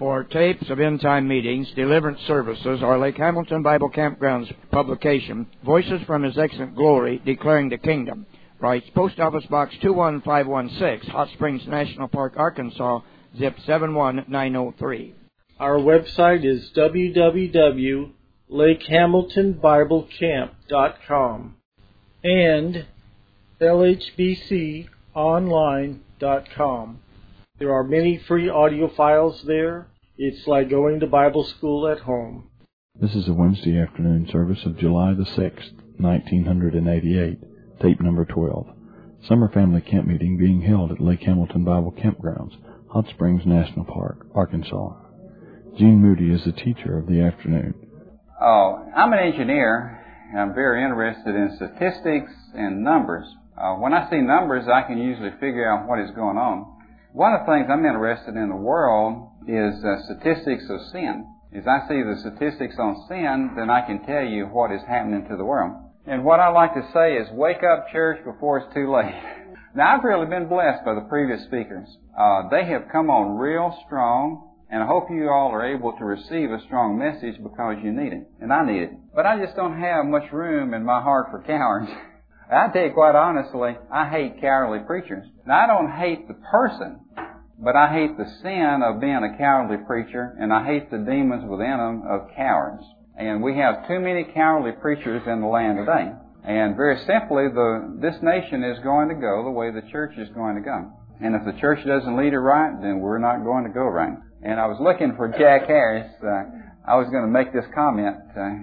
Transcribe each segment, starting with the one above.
For tapes of end-time meetings, deliverance services, or Lake Hamilton Bible Campground's publication, Voices from His Excellent Glory, Declaring the Kingdom, writes Post Office Box 21516, Hot Springs National Park, Arkansas, zip 71903. Our website is www.lakehamiltonbiblecamp.com and lhbconline.com. There are many free audio files there. It's like going to Bible school at home. This is a Wednesday afternoon service of July the 6th, 1988, tape number 12. Summer family camp meeting being held at Lake Hamilton Bible Campgrounds, Hot Springs National Park, Arkansas. Gene Moody is the teacher of the afternoon. I'm an engineer, and I'm very interested in statistics and numbers. When I see numbers, I can usually figure out what is going on. One of the things I'm interested in the world is statistics of sin. As I see the statistics on sin, then I can tell you what is happening to the world. And what I like to say is, wake up, church, before it's too late. Now, I've really been blessed by the previous speakers. They have come on real strong, and I hope you all are able to receive a strong message because you need it, and I need it. But I just don't have much room in my heart for cowards. I tell you quite honestly, I hate cowardly preachers. Now, I don't hate the person, but I hate the sin of being a cowardly preacher, and I hate the demons within them of cowards. And we have too many cowardly preachers in the land today. And very simply, this nation is going to go the way the church is going to go. And if the church doesn't lead it right, then we're not going to go right. And I was looking for Jack Harris. I was going to make this comment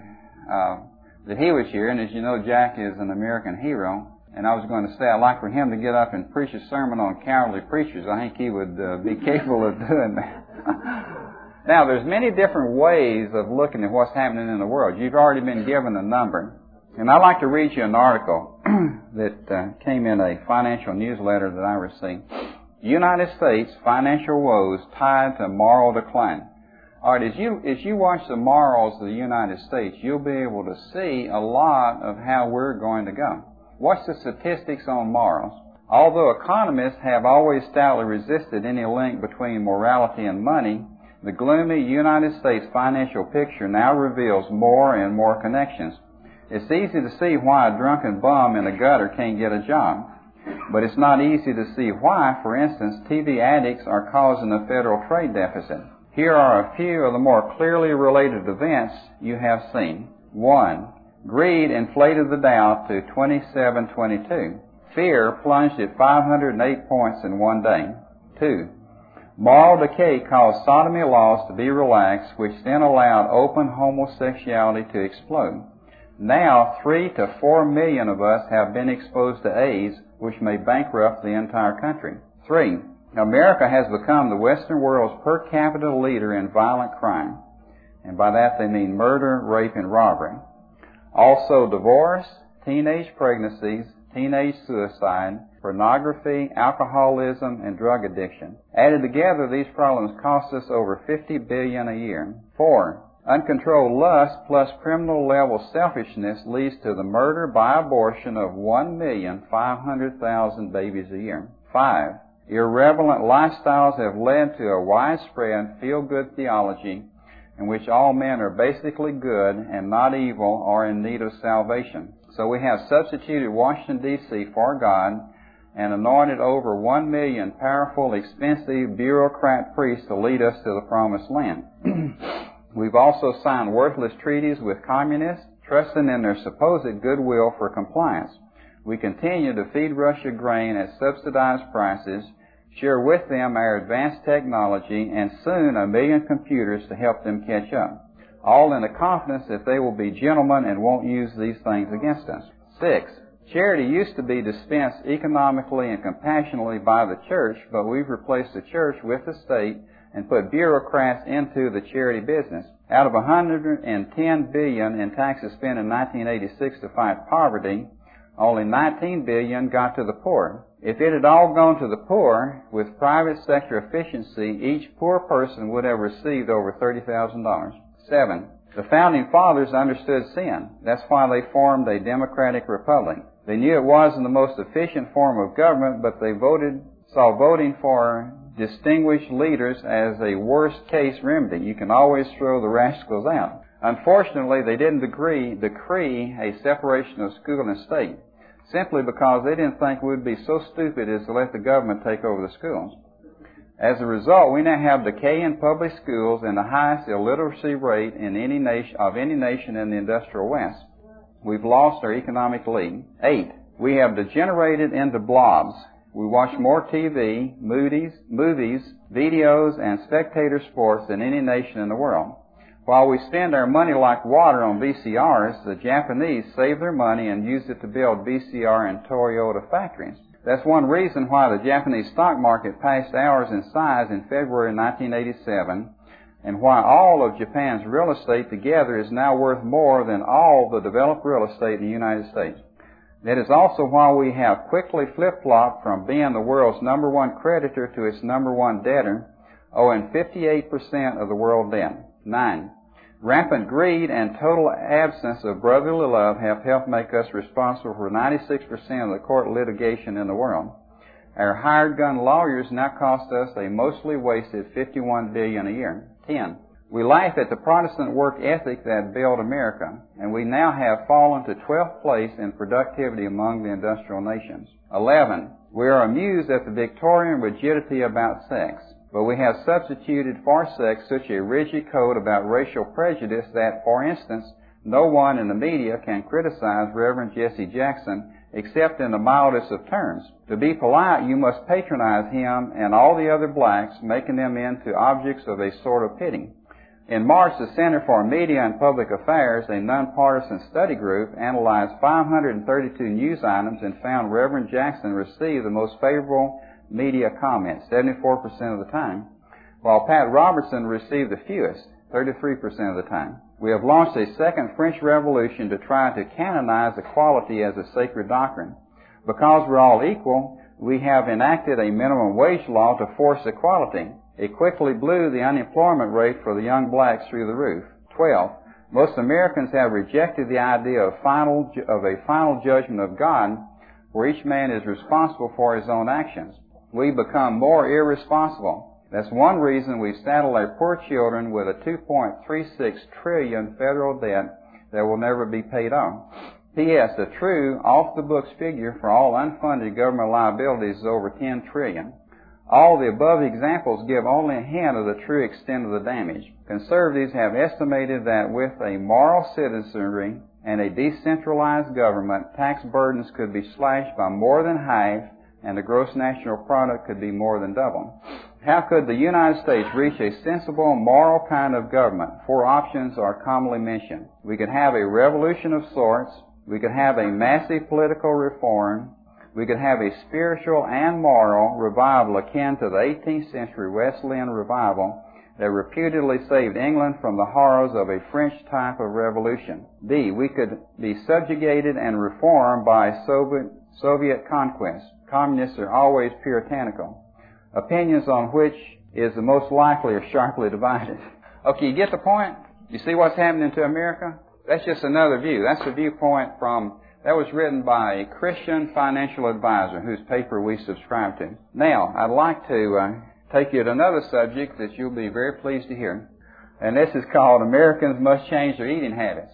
that he was here, and as you know, Jack is an American hero. And I was going to say I'd like for him to get up and preach a sermon on cowardly preachers. I think he would be capable of doing that. Now, there's many different ways of looking at what's happening in the world. You've already been given a number. And I'd like to read you an article that came in a financial newsletter that I received. United States financial woes tied to moral decline. All right, as you watch the morals of the United States, you'll be able to see a lot of how we're going to go. What's the statistics on morals? Although economists have always stoutly resisted any link between morality and money, the gloomy United States financial picture now reveals more and more connections. It's easy to see why a drunken bum in a gutter can't get a job. But it's not easy to see why, for instance, TV addicts are causing a federal trade deficit. Here are a few of the more clearly related events you have seen. 1. Greed inflated the Dow to 2722. Fear plunged at 508 points in one day. 2. Moral decay caused sodomy laws to be relaxed, which then allowed open homosexuality to explode. Now, 3 to 4 million of us have been exposed to AIDS, which may bankrupt the entire country. 3. America has become the Western world's per capita leader in violent crime. And by that they mean murder, rape, and robbery. Also divorce, teenage pregnancies, teenage suicide, pornography, alcoholism, and drug addiction. Added together, these problems cost us over $50 billion a year. 4. Uncontrolled lust plus criminal-level selfishness leads to the murder by abortion of 1,500,000 babies a year. 5. Irreverent lifestyles have led to a widespread feel-good theology in which all men are basically good and not evil or in need of salvation. So we have substituted Washington, D.C. for God and anointed over 1 million powerful, expensive bureaucrat priests to lead us to the promised land. We've also signed worthless treaties with communists, trusting in their supposed goodwill for compliance. We continue to feed Russia grain at subsidized prices, share with them our advanced technology, and soon 1 million computers to help them catch up, all in the confidence that they will be gentlemen and won't use these things against us. 6. Charity used to be dispensed economically and compassionately by the church, but we've replaced the church with the state and put bureaucrats into the charity business. Out of $110 billion in taxes spent in 1986 to fight poverty, only $19 billion got to the poor. If it had all gone to the poor, with private sector efficiency, each poor person would have received over $30,000. 7. The Founding Fathers understood sin. That's why they formed a democratic republic. They knew it wasn't the most efficient form of government, but they saw voting for distinguished leaders as a worst-case remedy. You can always throw the rascals out. Unfortunately, they didn't decree a separation of school and state, simply because they didn't think we would be so stupid as to let the government take over the schools. As a result, we now have decay in public schools and the highest illiteracy rate in any nation in the industrial West. We've lost our economic lead. 8, we have degenerated into blobs. We watch more TV, movies, videos, and spectator sports than any nation in the world. While we spend our money like water on VCRs, the Japanese save their money and use it to build VCR and Toyota factories. That's one reason why the Japanese stock market passed ours in size in February 1987, and why all of Japan's real estate together is now worth more than all the developed real estate in the United States. That is also why we have quickly flip-flopped from being the world's number one creditor to its number one debtor, owing 58% of the world debt. 9. Rampant greed and total absence of brotherly love have helped make us responsible for 96% of the court litigation in the world. Our hired gun lawyers now cost us a mostly wasted $51 billion a year. 10. We laugh at the Protestant work ethic that built America, and we now have fallen to 12th place in productivity among the industrial nations. 11. We are amused at the Victorian rigidity about sex, but we have substituted for sex such a rigid code about racial prejudice that, for instance, no one in the media can criticize Reverend Jesse Jackson except in the mildest of terms. To be polite, you must patronize him and all the other blacks, making them into objects of a sort of pity. In March, the Center for Media and Public Affairs, a nonpartisan study group, analyzed 532 news items and found Reverend Jackson received the most favorable media comments, 74% of the time, while Pat Robertson received the fewest, 33% of the time. We have launched a second French Revolution to try to canonize equality as a sacred doctrine. Because we're all equal, we have enacted a minimum wage law to force equality. It quickly blew the unemployment rate for the young blacks through the roof. 12. Most Americans have rejected the idea of a final judgment of God, where each man is responsible for his own actions. We become more irresponsible. That's one reason we saddle our poor children with a $2.36 trillion federal debt that will never be paid off. P.S. The true, off-the-books figure for all unfunded government liabilities is over $10 trillion. All the above examples give only a hint of the true extent of the damage. Conservatives have estimated that with a moral citizenry and a decentralized government, tax burdens could be slashed by more than half and the gross national product could be more than doubled. How could the United States reach a sensible, moral kind of government? 4 options are commonly mentioned. We could have a revolution of sorts. We could have a massive political reform. We could have a spiritual and moral revival akin to the 18th century Wesleyan revival that reputedly saved England from the horrors of a French type of revolution. D. We could be subjugated and reformed by Soviet conquest. Communists are always puritanical. Opinions on which is the most likely are sharply divided. Okay, you get the point? You see what's happening to America? That's just another view. That's a viewpoint that was written by a Christian financial advisor whose paper we subscribe to. Now, I'd like to take you to another subject that you'll be very pleased to hear. And this is called Americans Must Change Their Eating Habits.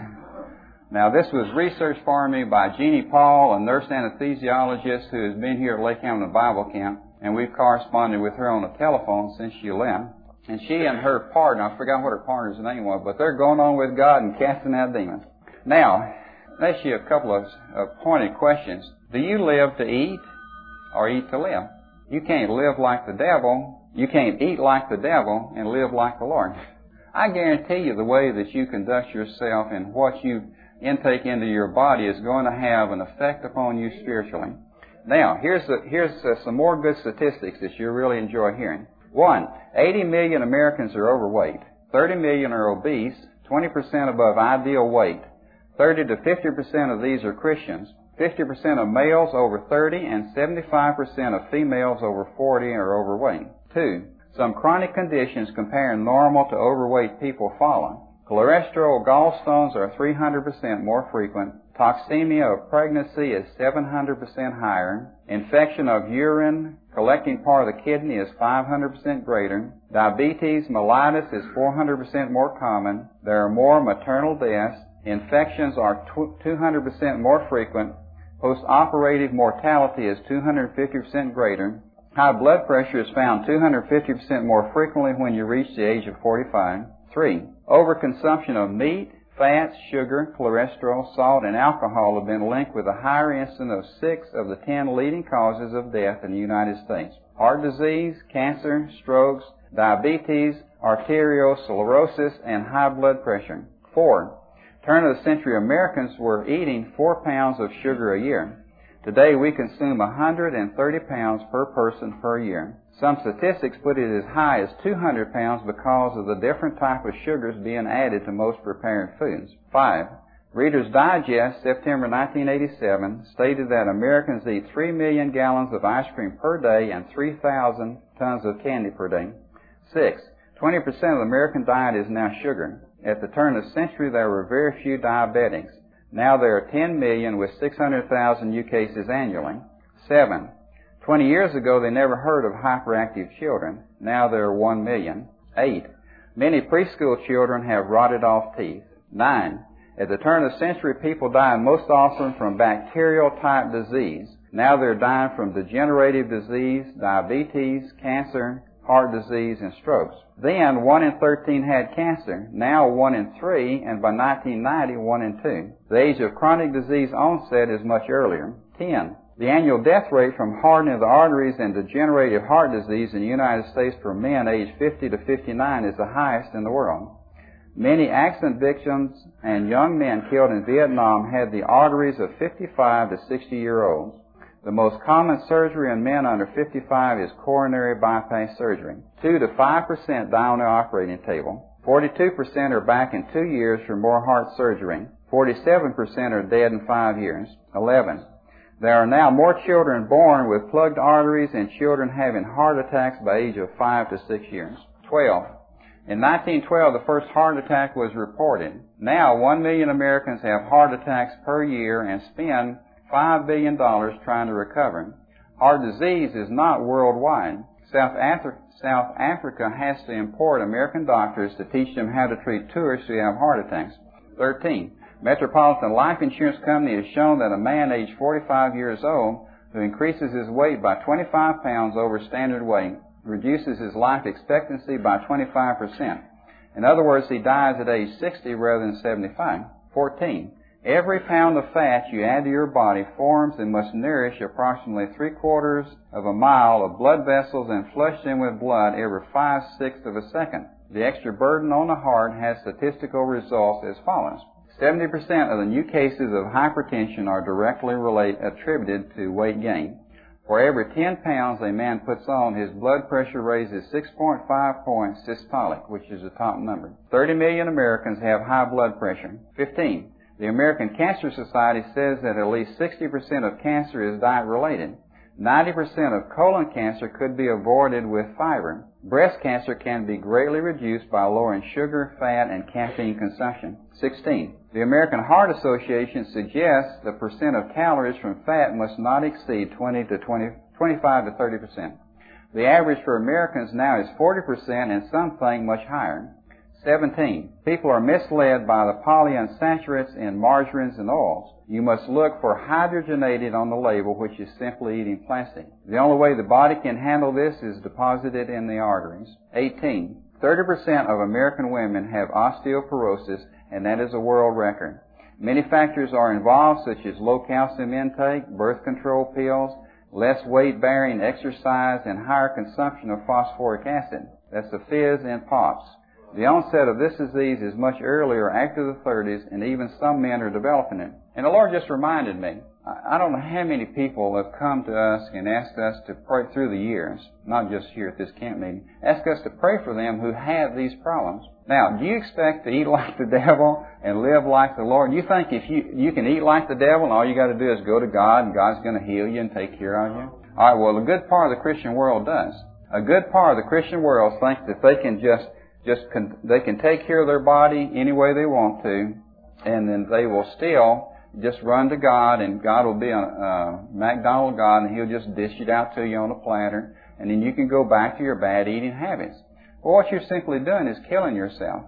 Now, this was researched for me by Jeannie Paul, a nurse anesthesiologist who has been here at Lake Hamilton Bible Camp, and we've corresponded with her on the telephone since she left. And she and her partner, I forgot what her partner's name was, but they're going on with God and casting out demons. Now, I'll ask you a couple of pointed questions. Do you live to eat or eat to live? You can't live like the devil. You can't eat like the devil and live like the Lord. I guarantee you the way that you conduct yourself and what you intake into your body is going to have an effect upon you spiritually. Now, here's some more good statistics that you'll really enjoy hearing. 1, 80 million Americans are overweight. 30 million are obese, 20% above ideal weight. 30 to 50% of these are Christians. 50% of males over 30 and 75% of females over 40 are overweight. 2, some chronic conditions comparing normal to overweight people follow. Cholesterol gallstones are 300% more frequent. Toxemia of pregnancy is 700% higher. Infection of urine collecting part of the kidney is 500% greater. Diabetes mellitus is 400% more common. There are more maternal deaths. Infections are 200% more frequent. Post-operative mortality is 250% greater. High blood pressure is found 250% more frequently when you reach the age of 45. 3. Overconsumption of meat, fats, sugar, cholesterol, salt, and alcohol have been linked with a higher incidence of 6 of the 10 leading causes of death in the United States. Heart disease, cancer, strokes, diabetes, arteriosclerosis, and high blood pressure. 4. Turn-of-the-century Americans were eating 4 pounds of sugar a year. Today we consume 130 pounds per person per year. Some statistics put it as high as 200 pounds because of the different type of sugars being added to most prepared foods. 5. Reader's Digest, September 1987, stated that Americans eat 3 million gallons of ice cream per day and 3,000 tons of candy per day. 6. 20% of the American diet is now sugar. At the turn of the century, there were very few diabetics. Now there are 10 million with 600,000 new cases annually. 7. 20 years ago, they never heard of hyperactive children. Now there are 1 million. 8. Many preschool children have rotted off teeth. 9. At the turn of the century, people died most often from bacterial-type disease. Now they're dying from degenerative disease, diabetes, cancer, heart disease, and strokes. Then, 1 in 13 had cancer. Now 1 in 3, and by 1990, 1 in 2. The age of chronic disease onset is much earlier. 10. The annual death rate from hardening of the arteries and degenerative heart disease in the United States for men aged 50 to 59 is the highest in the world. Many accident victims and young men killed in Vietnam had the arteries of 55 to 60-year-olds. The most common surgery in men under 55 is coronary bypass surgery. 2 to 5% die on the operating table. 42% are back in 2 years for more heart surgery. 47% are dead in 5 years. 11. There are now more children born with plugged arteries and children having heart attacks by age of 5 to 6 years. 12. In 1912, the first heart attack was reported. Now, 1 million Americans have heart attacks per year and spend $5 billion trying to recover. Heart disease is not worldwide. South Africa has to import American doctors to teach them how to treat tourists who have heart attacks. 13. Metropolitan Life Insurance Company has shown that a man aged 45 years old who increases his weight by 25 pounds over standard weight reduces his life expectancy by 25%. In other words, he dies at age 60 rather than 75. 14. Every pound of fat you add to your body forms and must nourish approximately 3/4 of a mile of blood vessels and flush them with blood every 5/6 of a second. The extra burden on the heart has statistical results as follows. 70% of the new cases of hypertension are directly attributed to weight gain. For every 10 pounds a man puts on, his blood pressure raises 6.5 points systolic, which is the top number. 30 million Americans have high blood pressure. 15. The American Cancer Society says that at least 60% of cancer is diet-related. 90% of colon cancer could be avoided with fiber. Breast cancer can be greatly reduced by lowering sugar, fat, and caffeine consumption. 16. The American Heart Association suggests the percent of calories from fat must not exceed 25 to 30%. The average for Americans now is 40%, and some think much higher. 17. People are misled by the polyunsaturates in margarines and oils. You must look for hydrogenated on the label, which is simply eating plastic. The only way the body can handle this is deposited in the arteries. 18. 30% of American women have osteoporosis, and that is a world record. Many factors are involved, such as low calcium intake, birth control pills, less weight-bearing exercise, and higher consumption of phosphoric acid. That's the fizz and pops. The onset of this disease is much earlier, after the 30s, and even some men are developing it. And the Lord just reminded me, I don't know how many people have come to us and asked us to pray through the years, not just here at this camp meeting, ask us to pray for them who have these problems. Now, do you expect to eat like the devil and live like the Lord? You think if you can eat like the devil and all you got to do is go to God and God's going to heal you and take care of you? All right, well, a good part of the Christian world does. A good part of the Christian world thinks that they can they can take care of their body any way they want to, and then they will still Just run to God, and God will be a McDonald God, and He'll just dish it out to you on a platter, and then you can go back to your bad eating habits. Well, what you're simply doing is killing yourself.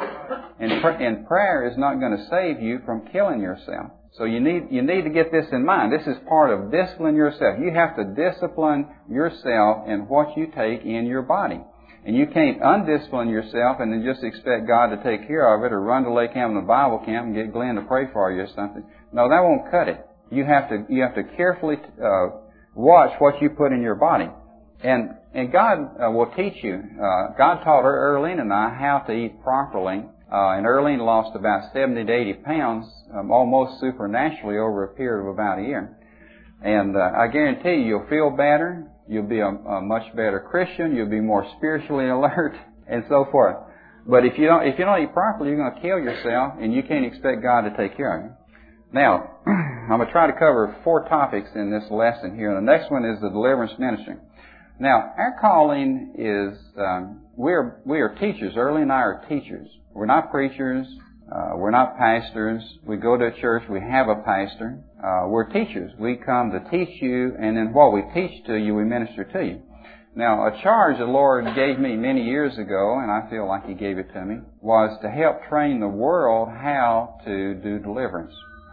And prayer is not going to save you from killing yourself. So you need to get this in mind. This is part of disciplining yourself. You have to discipline yourself in what you take in your body. And you can't undiscipline yourself and then just expect God to take care of it, or run to Lake Hamilton Bible Camp and get Glenn to pray for you or something. No, that won't cut it. You have to carefully watch what you put in your body. And God will teach you. God taught Earlene and I how to eat properly. And Earlene lost about 70 to 80 pounds, almost supernaturally, over a period of about a year. And I guarantee you'll feel better. You'll be a much better Christian. You'll be more spiritually alert, and so forth. But if you don't eat properly, you're going to kill yourself, and you can't expect God to take care of you. Now, I'm going to try to cover 4 topics in this lesson here. And the next one is the deliverance ministry. Now, our calling is we are teachers. Early and I are teachers. We're not preachers. We're not pastors. We go to a church. We have a pastor. We're teachers. We come to teach you, and then what we teach to you, we minister to you. Now, a charge the Lord gave me many years ago, and I feel like He gave it to me, was to help train the world how to do deliverance,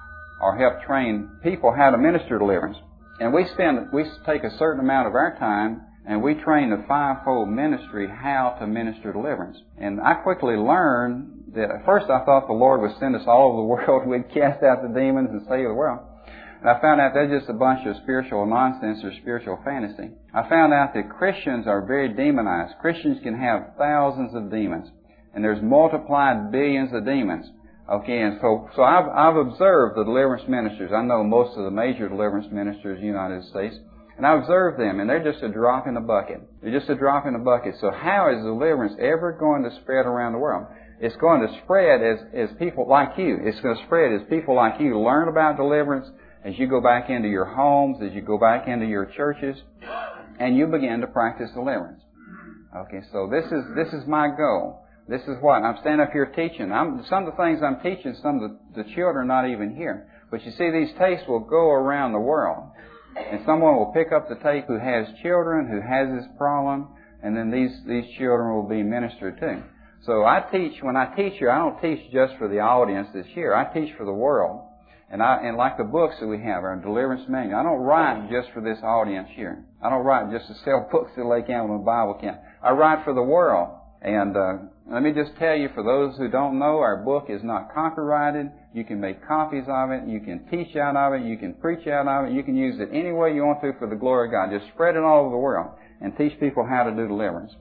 or help train people how to minister deliverance. And we take a certain amount of our time, and we train the fivefold ministry how to minister deliverance. And I quickly learned that at first I thought the Lord would send us all over the world. We'd cast out the demons and save the world. And I found out that's just a bunch of spiritual nonsense or spiritual fantasy. I found out that Christians are very demonized. Christians can have thousands of demons. And there's multiplied billions of demons. Okay, and so I've observed the deliverance ministers. I know most of the major deliverance ministers in the United States. And I observe them, and they're just a drop in the bucket. They're just a drop in the bucket. So how is deliverance ever going to spread around the world? It's going to spread as people like you. It's going to spread as people like you learn about deliverance, as you go back into your homes, as you go back into your churches, and you begin to practice deliverance. Okay, so this is my goal. This is what I'm standing up here teaching. Some of the things I'm teaching, some of the children are not even here. But you see, these tapes will go around the world. And someone will pick up the tape who has children, who has this problem, and then these children will be ministered to. So when I teach here, I don't teach just for the audience that's here. I teach for the world. And like the books that we have, our deliverance manual, I don't write just for this audience here. I don't write just to sell books at Lake Hamilton Bible Camp. I write for the world. And let me just tell you, for those who don't know, our book is not copyrighted. You can make copies of it. You can teach out of it. You can preach out of it. You can use it any way you want to for the glory of God. Just spread it all over the world and teach people how to do deliverance.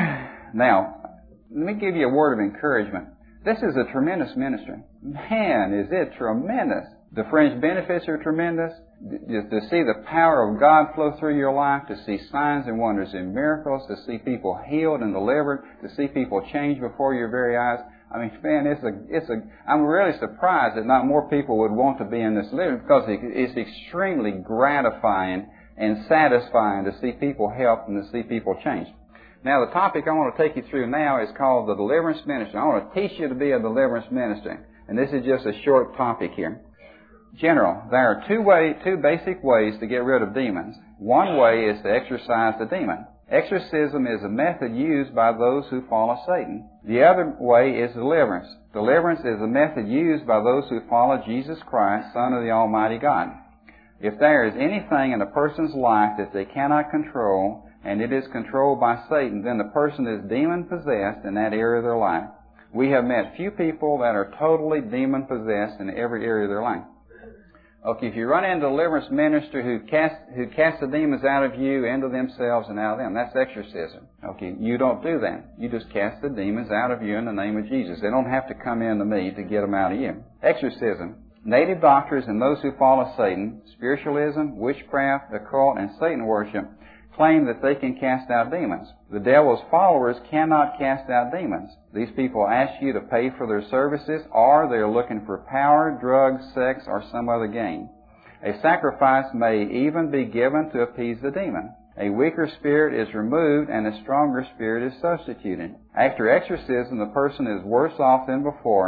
Now, let me give you a word of encouragement. This is a tremendous ministry. Man, is it tremendous. The fringe benefits are tremendous. To see the power of God flow through your life, to see signs and wonders and miracles, to see people healed and delivered, to see people change before your very eyes. I mean, man, I'm really surprised that not more people would want to be in this living, because it's extremely gratifying and satisfying to see people helped and to see people change. Now, the topic I want to take you through now is called the deliverance ministry. I want to teach you to be a deliverance minister. And this is just a short topic here. General, there are two basic ways to get rid of demons. One way is to exorcise the demon. Exorcism is a method used by those who follow Satan. The other way is deliverance. Deliverance is a method used by those who follow Jesus Christ, Son of the Almighty God. If there is anything in a person's life that they cannot control, and it is controlled by Satan, then the person is demon-possessed in that area of their life. We have met few people that are totally demon-possessed in every area of their life. Okay, if you run into a deliverance minister who casts the demons out of you, into themselves, and out of them, that's exorcism. Okay, you don't do that. You just cast the demons out of you in the name of Jesus. They don't have to come into me to get them out of you. Exorcism. Native doctors and those who follow Satan, spiritualism, witchcraft, occult, and Satan worship claim that they can cast out demons. The devil's followers cannot cast out demons. These people ask you to pay for their services, or they're looking for power, drugs, sex, or some other gain. A sacrifice may even be given to appease the demon. A weaker spirit is removed and a stronger spirit is substituted. After exorcism, the person is worse off than before,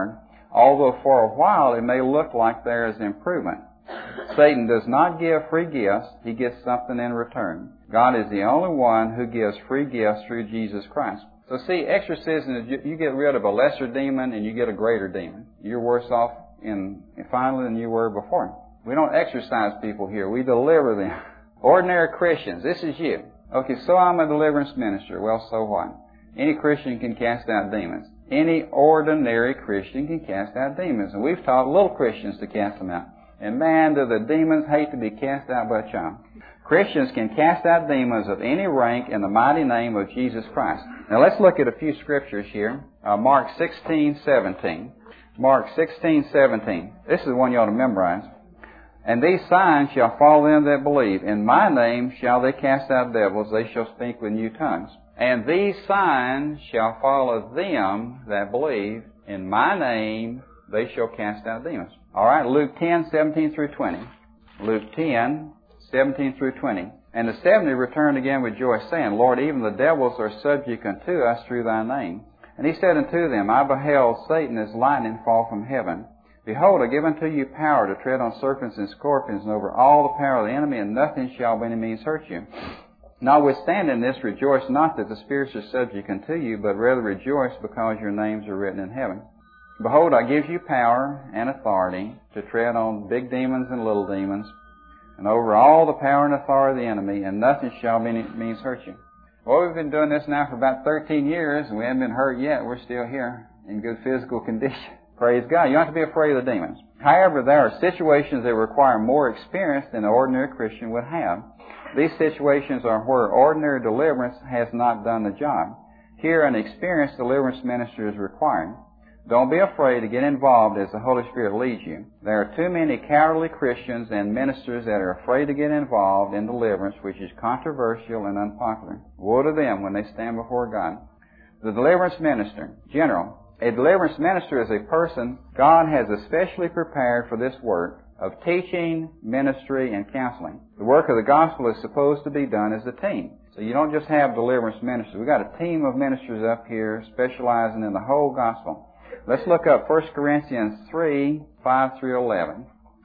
although for a while it may look like there is improvement. Satan does not give free gifts. He gets something in return. God is the only one who gives free gifts through Jesus Christ. So see, exorcism is you get rid of a lesser demon and you get a greater demon. You're worse off finally than you were before. We don't exorcise people here. We deliver them. Ordinary Christians, this is you. Okay, so I'm a deliverance minister. Well, so what? Any Christian can cast out demons. Any ordinary Christian can cast out demons. And we've taught little Christians to cast them out. And man, do the demons hate to be cast out by a child. Christians can cast out demons of any rank in the mighty name of Jesus Christ. Now let's look at a few scriptures here. Mark 16:17. Mark 16:17. This is the one you ought to memorize. And these signs shall follow them that believe. In my name shall they cast out devils. They shall speak with new tongues. And these signs shall follow them that believe. In my name they shall cast out demons. All right, Luke 10:17 through 20. Luke 10:17 through 20. And the 70 returned again with joy, saying, Lord, even the devils are subject unto us through thy name. And he said unto them, I beheld Satan as lightning fall from heaven. Behold, I give unto you power to tread on serpents and scorpions, and over all the power of the enemy, and nothing shall by any means hurt you. Notwithstanding this, rejoice not that the spirits are subject unto you, but rather rejoice because your names are written in heaven. Behold, I give you power and authority to tread on big demons and little demons, and over all the power and authority of the enemy, and nothing shall by any means hurt you. Well, we've been doing this now for about 13 years, and we haven't been hurt yet. We're still here in good physical condition. Praise God. You don't have to be afraid of the demons. However, there are situations that require more experience than an ordinary Christian would have. These situations are where ordinary deliverance has not done the job. Here, an experienced deliverance minister is required. Don't be afraid to get involved as the Holy Spirit leads you. There are too many cowardly Christians and ministers that are afraid to get involved in deliverance, which is controversial and unpopular. Woe to them when they stand before God. The deliverance minister, general. A deliverance minister is a person God has especially prepared for this work of teaching, ministry, and counseling. The work of the gospel is supposed to be done as a team. So you don't just have deliverance ministers. We've got a team of ministers up here specializing in the whole gospel. Let's look up 1 Corinthians 3, 5 through 11.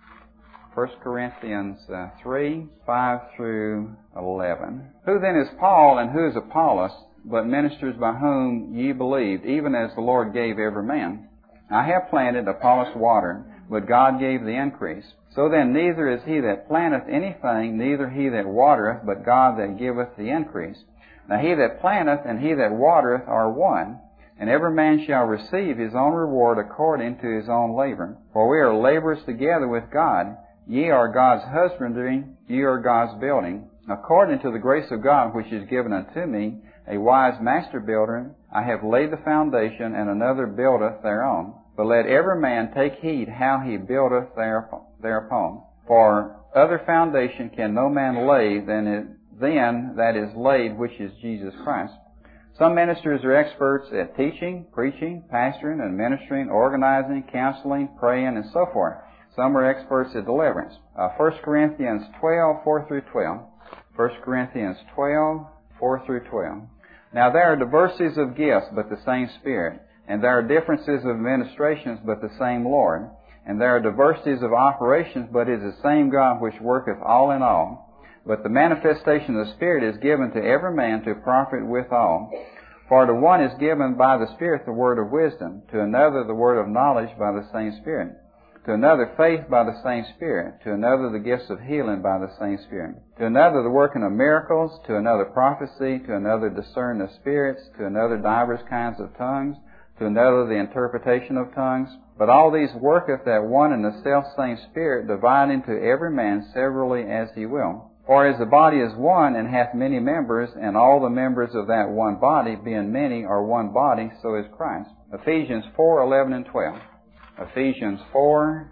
1 Corinthians 3, 5 through 11. Who then is Paul and who is Apollos, but ministers by whom ye believed, even as the Lord gave every man? I have planted, Apollos watered, but God gave the increase. So then neither is he that planteth anything, neither he that watereth, but God that giveth the increase. Now he that planteth and he that watereth are one, and every man shall receive his own reward according to his own labor. For we are laborers together with God. Ye are God's husbandry, ye are God's building. According to the grace of God which is given unto me, a wise master builder, I have laid the foundation, and another buildeth thereon. But let every man take heed how he buildeth thereupon. For other foundation can no man lay than that is laid, which is Jesus Christ. Some ministers are experts at teaching, preaching, pastoring, administering, organizing, counseling, praying, and so forth. Some are experts at deliverance. 1 Corinthians 12, 4 through 12. 1 Corinthians 12, 4 through 12. Now there are diversities of gifts, but the same Spirit. And there are differences of administrations, but the same Lord. And there are diversities of operations, but it is the same God which worketh all in all. But the manifestation of the Spirit is given to every man to profit withal. For to one is given by the Spirit the word of wisdom, to another the word of knowledge by the same Spirit, to another faith by the same Spirit, to another the gifts of healing by the same Spirit, to another the working of miracles, to another prophecy, to another discerning of spirits, to another divers kinds of tongues, to another the interpretation of tongues. But all these worketh that one and the selfsame Spirit, dividing to every man severally as he will. For as the body is one, and hath many members, and all the members of that one body, being many, are one body, so is Christ. Ephesians 4, 11 and 12. Ephesians 4,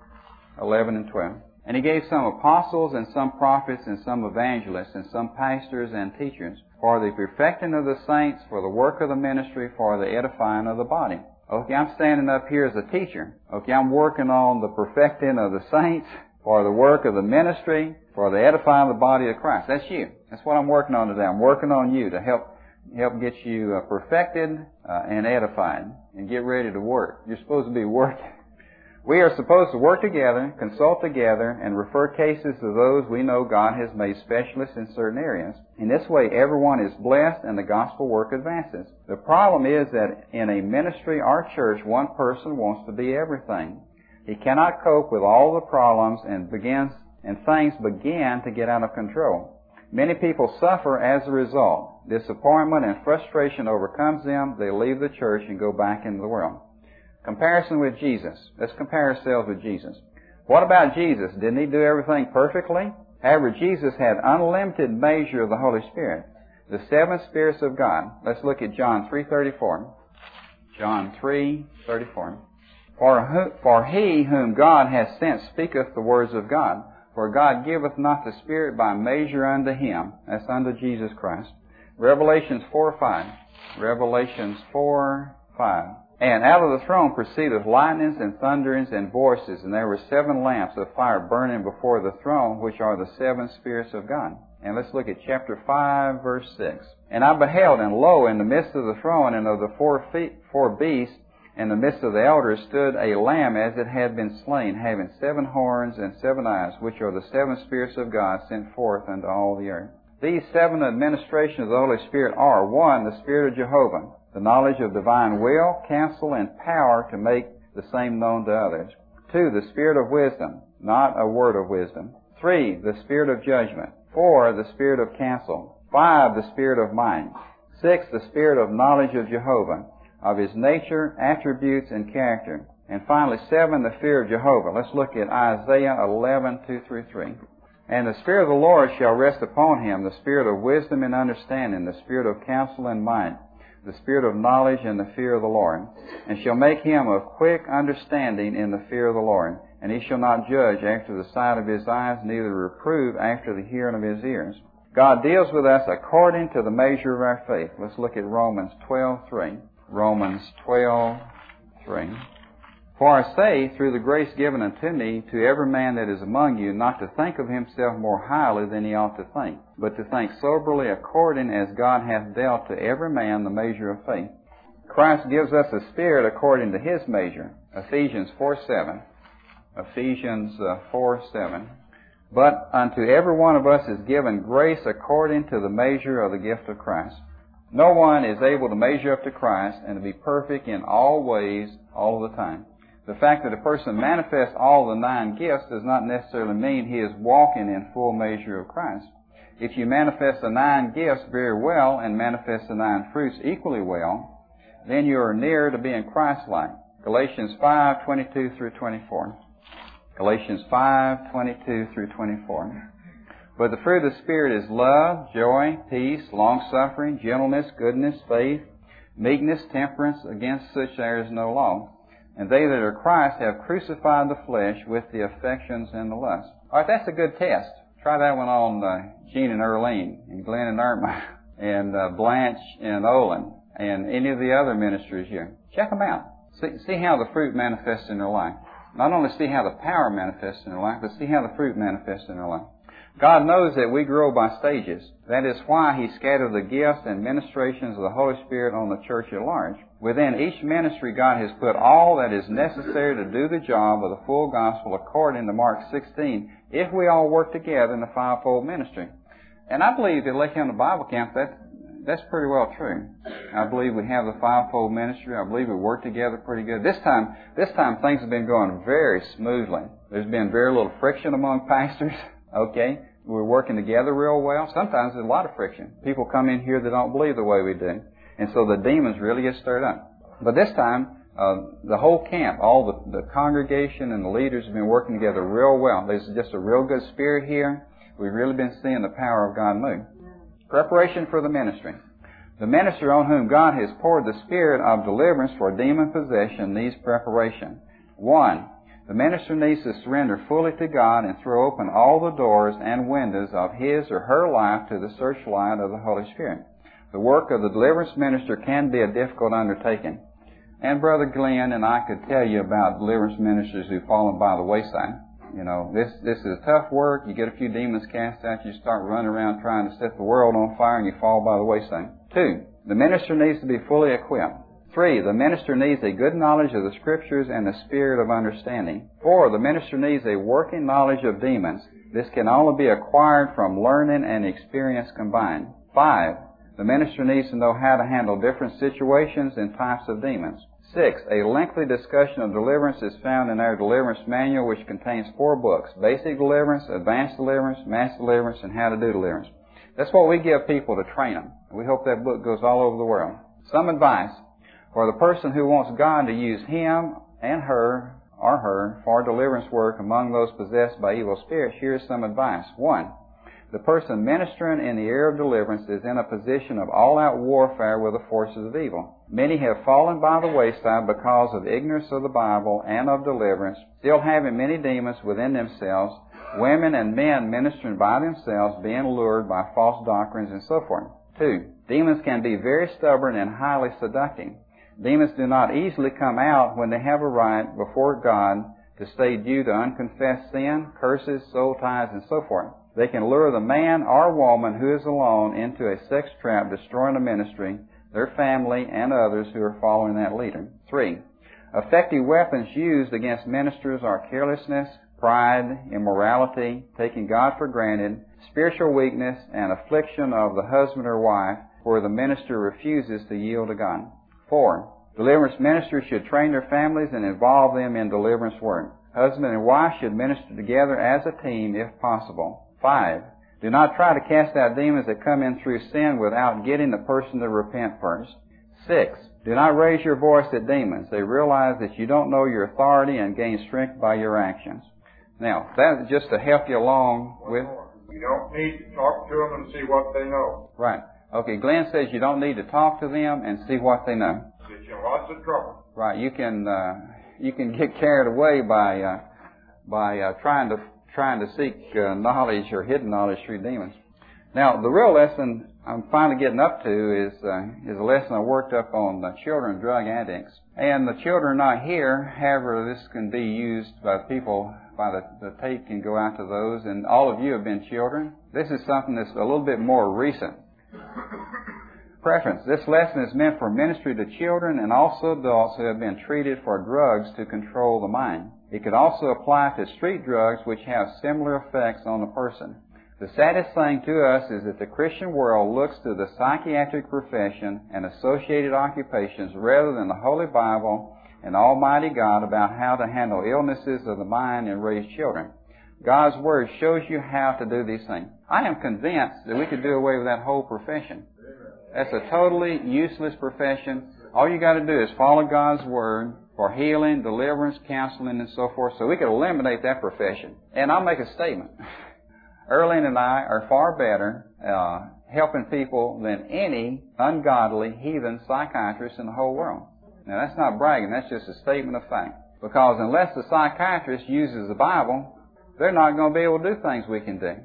11 and 12. And he gave some apostles, and some prophets, and some evangelists, and some pastors and teachers, for the perfecting of the saints, for the work of the ministry, for the edifying of the body. Okay, I'm standing up here as a teacher. Okay, I'm working on the perfecting of the saints, for the work of the ministry, for the edifying of the body of Christ. That's you. That's what I'm working on today. I'm working on you to help get you perfected and edified and get ready to work. You're supposed to be working. We are supposed to work together, consult together, and refer cases to those we know God has made specialists in certain areas. In this way, everyone is blessed and the gospel work advances. The problem is that in a ministry or church, one person wants to be everything. He cannot cope with all the problems and things begin to get out of control. Many people suffer as a result. Disappointment and frustration overcomes them. They leave the church and go back into the world. Comparison with Jesus. Let's compare ourselves with Jesus. What about Jesus? Didn't He do everything perfectly? However, Jesus had unlimited measure of the Holy Spirit, the seven spirits of God. Let's look at John 3:34. John 3:34. For he whom God hath sent speaketh the words of God. For God giveth not the Spirit by measure unto him. That's unto Jesus Christ. Revelations 4:5. Revelations 4:5. And out of the throne proceedeth lightnings and thunderings and voices, and there were 7 lamps of fire burning before the throne, which are the 7 spirits of God. And let's look at chapter 5, verse 6. And I beheld, and lo, in the midst of the throne and of the 4 beasts, in the midst of the elders stood a lamb as it had been slain, having 7 horns and 7 eyes, which are the 7 spirits of God sent forth unto all the earth. These 7 administrations of the Holy Spirit are: 1, the Spirit of Jehovah, the knowledge of divine will, counsel, and power to make the same known to others. 2, the Spirit of wisdom, not a word of wisdom. 3, the Spirit of judgment. 4, the Spirit of counsel. 5, the Spirit of might. 6, the Spirit of knowledge of Jehovah, of His nature, attributes, and character. And finally, 7, the fear of Jehovah. Let's look at Isaiah 11:2-3. And the Spirit of the Lord shall rest upon him, the Spirit of wisdom and understanding, the Spirit of counsel and might, the Spirit of knowledge and the fear of the Lord, and shall make him of quick understanding in the fear of the Lord. And he shall not judge after the sight of his eyes, neither reprove after the hearing of his ears. God deals with us according to the measure of our faith. Let's look at Romans 12:3. Romans 12:3. For I say, through the grace given unto me, to every man that is among you, not to think of himself more highly than he ought to think, but to think soberly according as God hath dealt to every man the measure of faith. Christ gives us a Spirit according to His measure. Ephesians 4:7. Ephesians 4:7. But unto every one of us is given grace according to the measure of the gift of Christ. No one is able to measure up to Christ and to be perfect in all ways all the time. The fact that a person manifests all the 9 gifts does not necessarily mean he is walking in full measure of Christ. If you manifest the 9 gifts very well and manifest the 9 fruits equally well, then you are near to being Christ-like. Galatians 5:22-24. Galatians 5:22-24. But the fruit of the Spirit is love, joy, peace, long-suffering, gentleness, goodness, faith, meekness, temperance. Against such there is no law. And they that are Christ have crucified the flesh with the affections and the lust. All right, that's a good test. Try that one on Gene and Earlene, and Glenn and Irma, and Blanche and Olin, and any of the other ministers here. Check them out. See how the fruit manifests in their life. Not only see how the power manifests in their life, but see how the fruit manifests in their life. God knows that we grow by stages. That is why He scattered the gifts and ministrations of the Holy Spirit on the church at large. Within each ministry, God has put all that is necessary to do the job of the full gospel according to Mark 16, if we all work together in the fivefold ministry. And I believe at Lake Hamilton Bible Camp, that's pretty well true. I believe we have the fivefold ministry. I believe we work together pretty good. This time things have been going very smoothly. There's been very little friction among pastors. Okay? We're working together real well. Sometimes there's a lot of friction. People come in here that don't believe the way we do. And so the demons really get stirred up. But this time, the whole camp, all the congregation and the leaders have been working together real well. There's just a real good spirit here. We've really been seeing the power of God move. Preparation for the ministry. The minister on whom God has poured the Spirit of deliverance for demon possession needs preparation. 1. The minister needs to surrender fully to God and throw open all the doors and windows of his or her life to the searchlight of the Holy Spirit. The work of the deliverance minister can be a difficult undertaking. And Brother Glenn and I could tell you about deliverance ministers who've fallen by the wayside. You know, this is tough work. You get a few demons cast out, you start running around trying to set the world on fire, and you fall by the wayside. 2, the minister needs to be fully equipped. 3, the minister needs a good knowledge of the Scriptures and the spirit of understanding. 4, the minister needs a working knowledge of demons. This can only be acquired from learning and experience combined. 5, the minister needs to know how to handle different situations and types of demons. 6, a lengthy discussion of deliverance is found in our deliverance manual, which contains 4 books: Basic Deliverance, Advanced Deliverance, Mass Deliverance, and How to Do Deliverance. That's what we give people to train them. We hope that book goes all over the world. Some advice for the person who wants God to use him and her or her for deliverance work among those possessed by evil spirits. Here's some advice. 1, the person ministering in the area of deliverance is in a position of all-out warfare with the forces of evil. Many have fallen by the wayside because of ignorance of the Bible and of deliverance, still having many demons within themselves, women and men ministering by themselves, being lured by false doctrines and so forth. 2, demons can be very stubborn and highly seductive. Demons do not easily come out when they have a right before God to stay due to unconfessed sin, curses, soul ties, and so forth. They can lure the man or woman who is alone into a sex trap, destroying the ministry, their family, and others who are following that leader. 3, effective weapons used against ministers are carelessness, pride, immorality, taking God for granted, spiritual weakness, and affliction of the husband or wife, where the minister refuses to yield to God. 4, deliverance ministers should train their families and involve them in deliverance work. Husband and wife should minister together as a team if possible. 5, do not try to cast out demons that come in through sin without getting the person to repent first. 6, do not raise your voice at demons. They realize that you don't know your authority and gain strength by your actions. Now, that's just to help you along with... You don't need to talk to them and see what they know. Right. Okay, Glenn says you don't need to talk to them and see what they know. Get you in lots of trouble. Right. You can get carried away by trying to seek knowledge or hidden knowledge through demons. Now, the real lesson I'm finally getting up to is a lesson I worked up on children drug addicts. And the children are not here. However, this can be used by people. The tape can go out to those, and all of you have been children. This is something that's a little bit more recent. Preference. This lesson is meant for ministry to children and also adults who have been treated for drugs to control the mind. It could also apply to street drugs, which have similar effects on the person. The saddest thing to us is that the Christian world looks to the psychiatric profession and associated occupations rather than the Holy Bible and Almighty God about how to handle illnesses of the mind and raise children. God's Word shows you how to do these things. I am convinced that we could do away with that whole profession. That's a totally useless profession. All you got to do is follow God's Word for healing, deliverance, counseling, and so forth. So we could eliminate that profession. And I'll make a statement. Erling and I are far better helping people than any ungodly heathen psychiatrist in the whole world. Now, that's not bragging. That's just a statement of fact. Because unless the psychiatrist uses the Bible, they're not going to be able to do things we can do.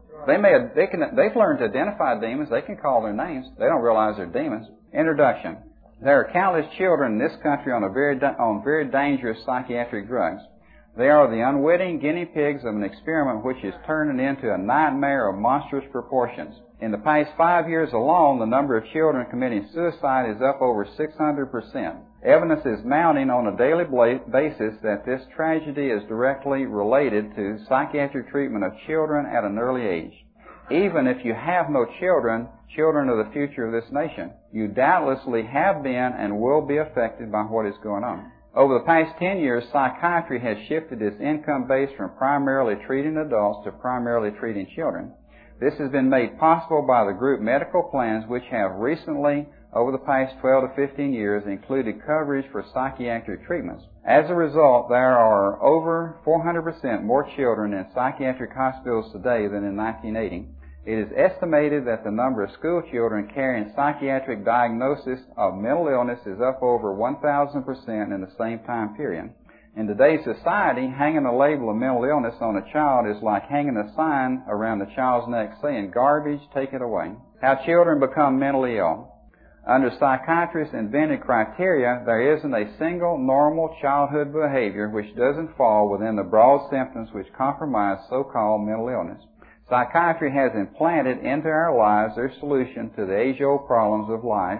They've learned to identify demons. They can call their names. They don't realize they're demons. Introduction. There are countless children in this country on very dangerous psychiatric drugs. They are the unwitting guinea pigs of an experiment which is turning into a nightmare of monstrous proportions. In the past 5 years alone, the number of children committing suicide is up over 600%. Evidence is mounting on a daily basis that this tragedy is directly related to psychiatric treatment of children at an early age. Even if you have no children, children are the future of this nation. You doubtlessly have been and will be affected by what is going on. Over the past 10 years, psychiatry has shifted its income base from primarily treating adults to primarily treating children. This has been made possible by the group medical plans which have recently, over the past 12 to 15 years, included coverage for psychiatric treatments. As a result, there are over 400% more children in psychiatric hospitals today than in 1980. It is estimated that the number of school children carrying psychiatric diagnosis of mental illness is up over 1,000% in the same time period. In today's society, hanging a label of mental illness on a child is like hanging a sign around the child's neck saying, "Garbage, take it away." How children become mentally ill. Under psychiatrists' invented criteria, there isn't a single normal childhood behavior which doesn't fall within the broad symptoms which compromise so-called mental illness. Psychiatry has implanted into our lives their solution to the age-old problems of life,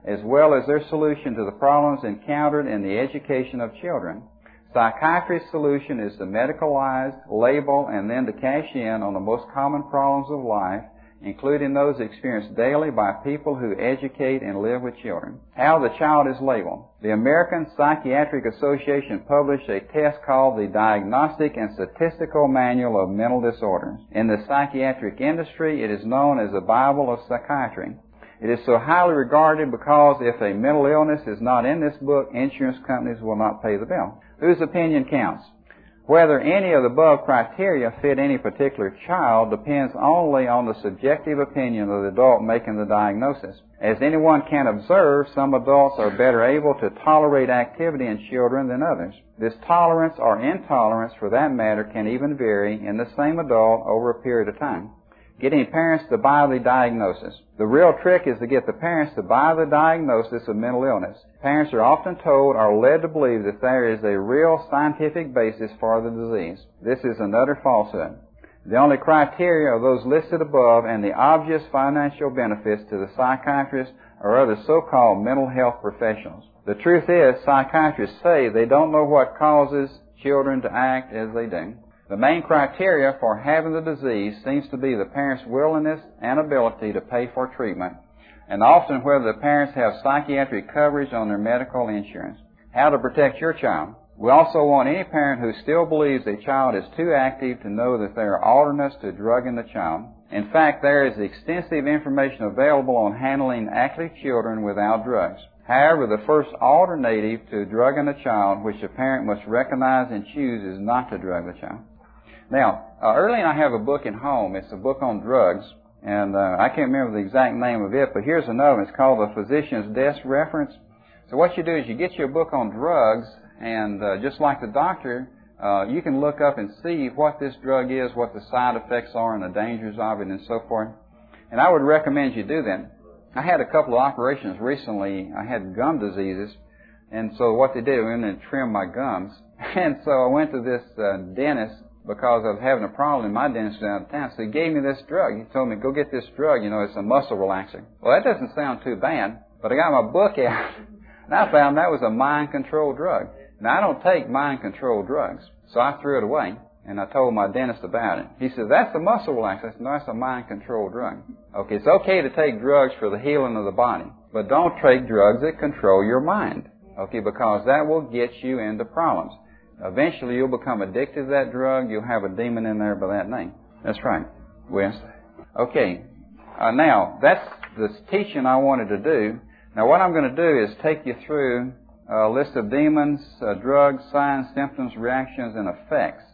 as well as their solution to the problems encountered in the education of children. Psychiatry's solution is to medicalize, label, and then to cash in on the most common problems of life, including those experienced daily by people who educate and live with children. How the child is labeled. The American Psychiatric Association published a test called the Diagnostic and Statistical Manual of Mental Disorders. In the psychiatric industry, it is known as the Bible of Psychiatry. It is so highly regarded because if a mental illness is not in this book, insurance companies will not pay the bill. Whose opinion counts? Whether any of the above criteria fit any particular child depends only on the subjective opinion of the adult making the diagnosis. As anyone can observe, some adults are better able to tolerate activity in children than others. This tolerance or intolerance, for that matter, can even vary in the same adult over a period of time. Getting parents to buy the diagnosis. The real trick is to get the parents to buy the diagnosis of mental illness. Parents are often told or led to believe that there is a real scientific basis for the disease. This is an utter falsehood. The only criteria are those listed above and the obvious financial benefits to the psychiatrist or other so-called mental health professionals. The truth is, psychiatrists say they don't know what causes children to act as they do. The main criteria for having the disease seems to be the parent's willingness and ability to pay for treatment, and often whether the parents have psychiatric coverage on their medical insurance. How to protect your child. We also want any parent who still believes a child is too active to know that there are alternatives to drugging the child. In fact, there is extensive information available on handling active children without drugs. However, the first alternative to drugging a child, which a parent must recognize and choose, is not to drug the child. Now, Early and I have a book at home. It's a book on drugs, and I can't remember the exact name of it, but here's another one. It's called The Physician's Desk Reference. So what you do is you get your book on drugs, and just like the doctor, you can look up and see what this drug is, what the side effects are, and the dangers of it, and so forth. And I would recommend you do that. I had a couple of operations recently. I had gum diseases, and so what they did, I went in and trimmed my gums. And so I went to this dentist because I was having a problem, and my dentist was out of town. So he gave me this drug. He told me, go get this drug. You know, it's a muscle relaxer. Well, that doesn't sound too bad, but I got my book out, and I found that was a mind-control drug. Now, I don't take mind-control drugs, so I threw it away, and I told my dentist about it. He said, that's a muscle relaxer. I said, no, that's a mind-control drug. Okay, it's okay to take drugs for the healing of the body, but don't take drugs that control your mind, okay, because that will get you into problems. Eventually, you'll become addicted to that drug. You'll have a demon in there by that name. That's right, Wes. Okay, now, that's the teaching I wanted to do. Now, what I'm going to do is take you through a list of demons, drugs, signs, symptoms, reactions, and effects.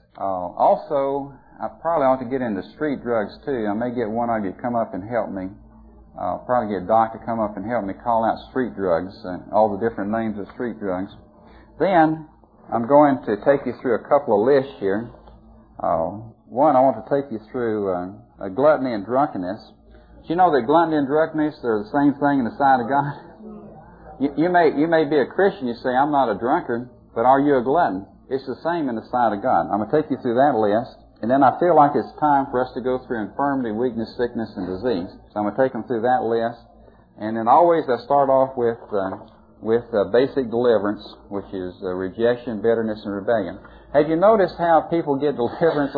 Also, I probably ought to get into street drugs, too. I may get one of you to come up and help me. I'll probably get Doc to come up and help me call out street drugs and all the different names of street drugs. Then, I'm going to take you through a couple of lists here. One, I want to take you through gluttony and drunkenness. Do you know that gluttony and drunkenness are the same thing in the sight of God? You may be a Christian, you say, I'm not a drunkard, but are you a glutton? It's the same in the sight of God. I'm going to take you through that list, and then I feel like it's time for us to go through infirmity, weakness, sickness, and disease. So I'm going to take them through that list, and then always I start off with basic deliverance, which is rejection, bitterness, and rebellion. Have you noticed how people get deliverance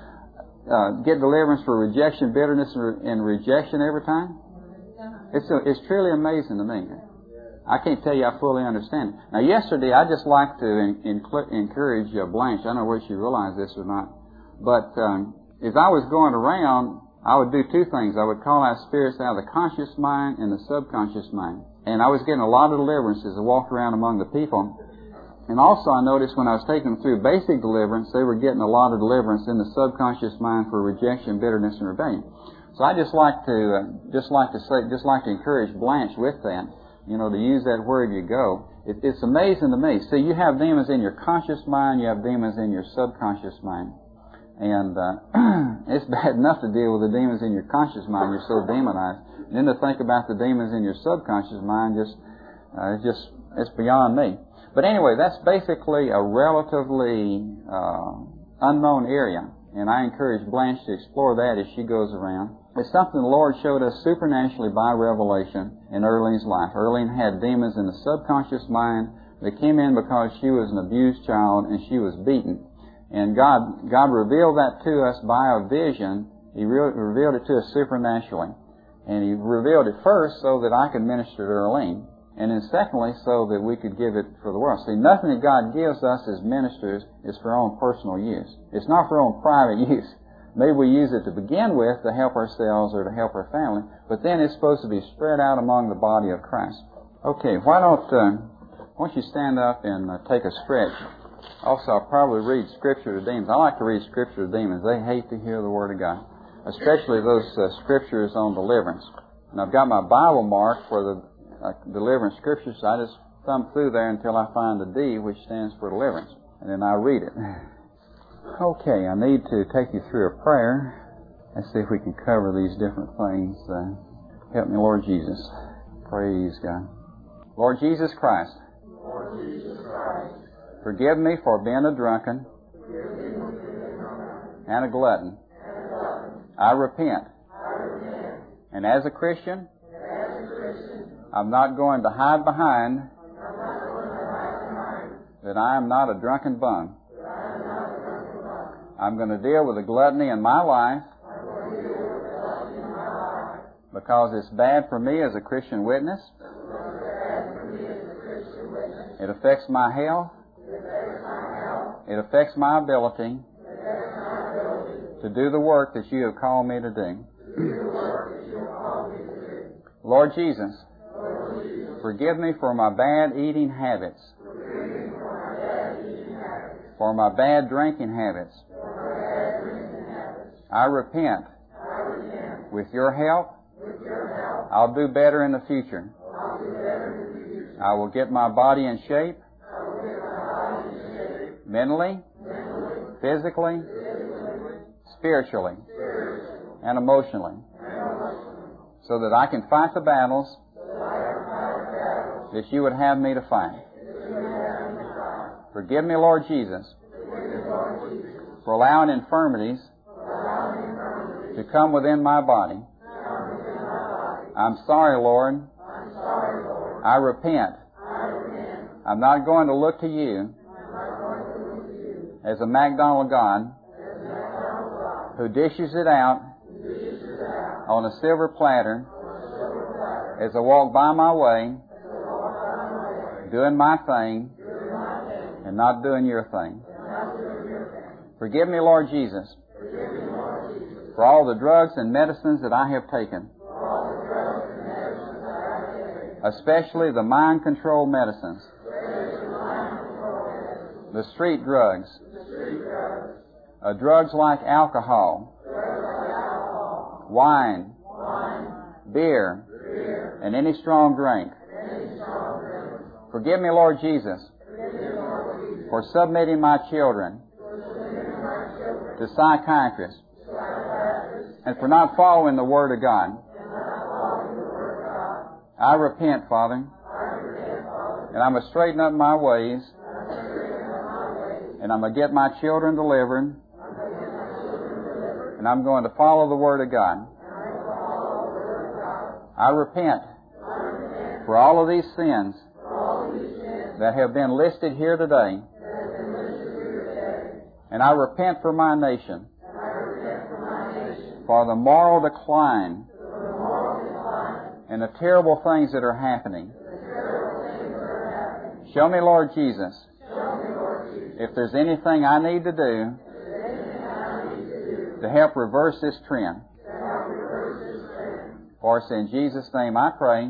for rejection, bitterness, and rejection every time? It's truly amazing to me. I can't tell you I fully understand it. Now, yesterday, I just like to encourage Blanche. I don't know whether she realized this or not. But as I was going around, I would do two things. I would call out spirits out of the conscious mind and the subconscious mind. And I was getting a lot of deliverance as I walked around among the people. And also I noticed when I was taking them through basic deliverance, they were getting a lot of deliverance in the subconscious mind for rejection, bitterness, and rebellion. So I just like to encourage Blanche with that. You know, to use that wherever you go. It's amazing to me. See, you have demons in your conscious mind, you have demons in your subconscious mind. And it's bad enough to deal with the demons in your conscious mind. You're so demonized. And then to think about the demons in your subconscious mind, it's beyond me. But anyway, that's basically a relatively unknown area. And I encourage Blanche to explore that as she goes around. It's something the Lord showed us supernaturally by revelation in Earlene's life. Earlene had demons in the subconscious mind that came in because she was an abused child and she was beaten. And God revealed that to us by a vision. He revealed it to us supernaturally. And He revealed it first so that I could minister to Earlene. And then secondly, so that we could give it for the world. See, nothing that God gives us as ministers is for our own personal use. It's not for our own private use. Maybe we use it to begin with to help ourselves or to help our family, but then it's supposed to be spread out among the body of Christ. Okay, why don't you stand up and take a stretch? Also, I'll probably read Scripture to demons. I like to read Scripture to demons. They hate to hear the Word of God, especially those Scriptures on deliverance. And I've got my Bible marked for the deliverance Scriptures, so I just thumb through there until I find the D, which stands for deliverance, and then I read it. Okay, I need to take you through a prayer. Let's see if we can cover these different things. Help me, Lord Jesus. Praise God. Lord Jesus Christ. Lord Jesus Christ. Forgive me for being a drunken and a glutton. I repent. And as a Christian, I'm not going to hide behind that I am not a drunken bum. I'm going to deal with the gluttony in my life because it's bad for me as a Christian witness. It affects my health. It affects my ability to do the work that you have called me to do. Lord Jesus, forgive me for my bad eating habits, for my bad drinking habits. I repent. With your help, I'll do better in the future. I will get my body in shape, mentally, physically, spiritually, and emotionally, so that I can fight the battles that you would have me to fight. Forgive me, Lord Jesus, for allowing infirmities to come within my body. I'm sorry, Lord. I repent. I'm not going to look to you as a McDonald God who dishes it out on a silver platter as I walk by my way, doing my thing and not doing your thing. Forgive me, Lord Jesus, for all the drugs and medicines that I have taken, especially the mind-control medicines, the street drugs, drugs like alcohol, wine, beer, and any strong drink. Forgive me, Lord Jesus, for submitting my children to psychiatrists and for not following the Word of God. I repent, Father, and I'm going to straighten up my ways, and I'm going to get my children delivered, and I'm going to follow the Word of God. I repent for all of these sins that have been listed here today, and I repent for my nation, for the moral decline and the terrible things that are happening. Show me, Lord Jesus, if there's anything I need to do to help reverse this trend. For it's in Jesus' name I pray.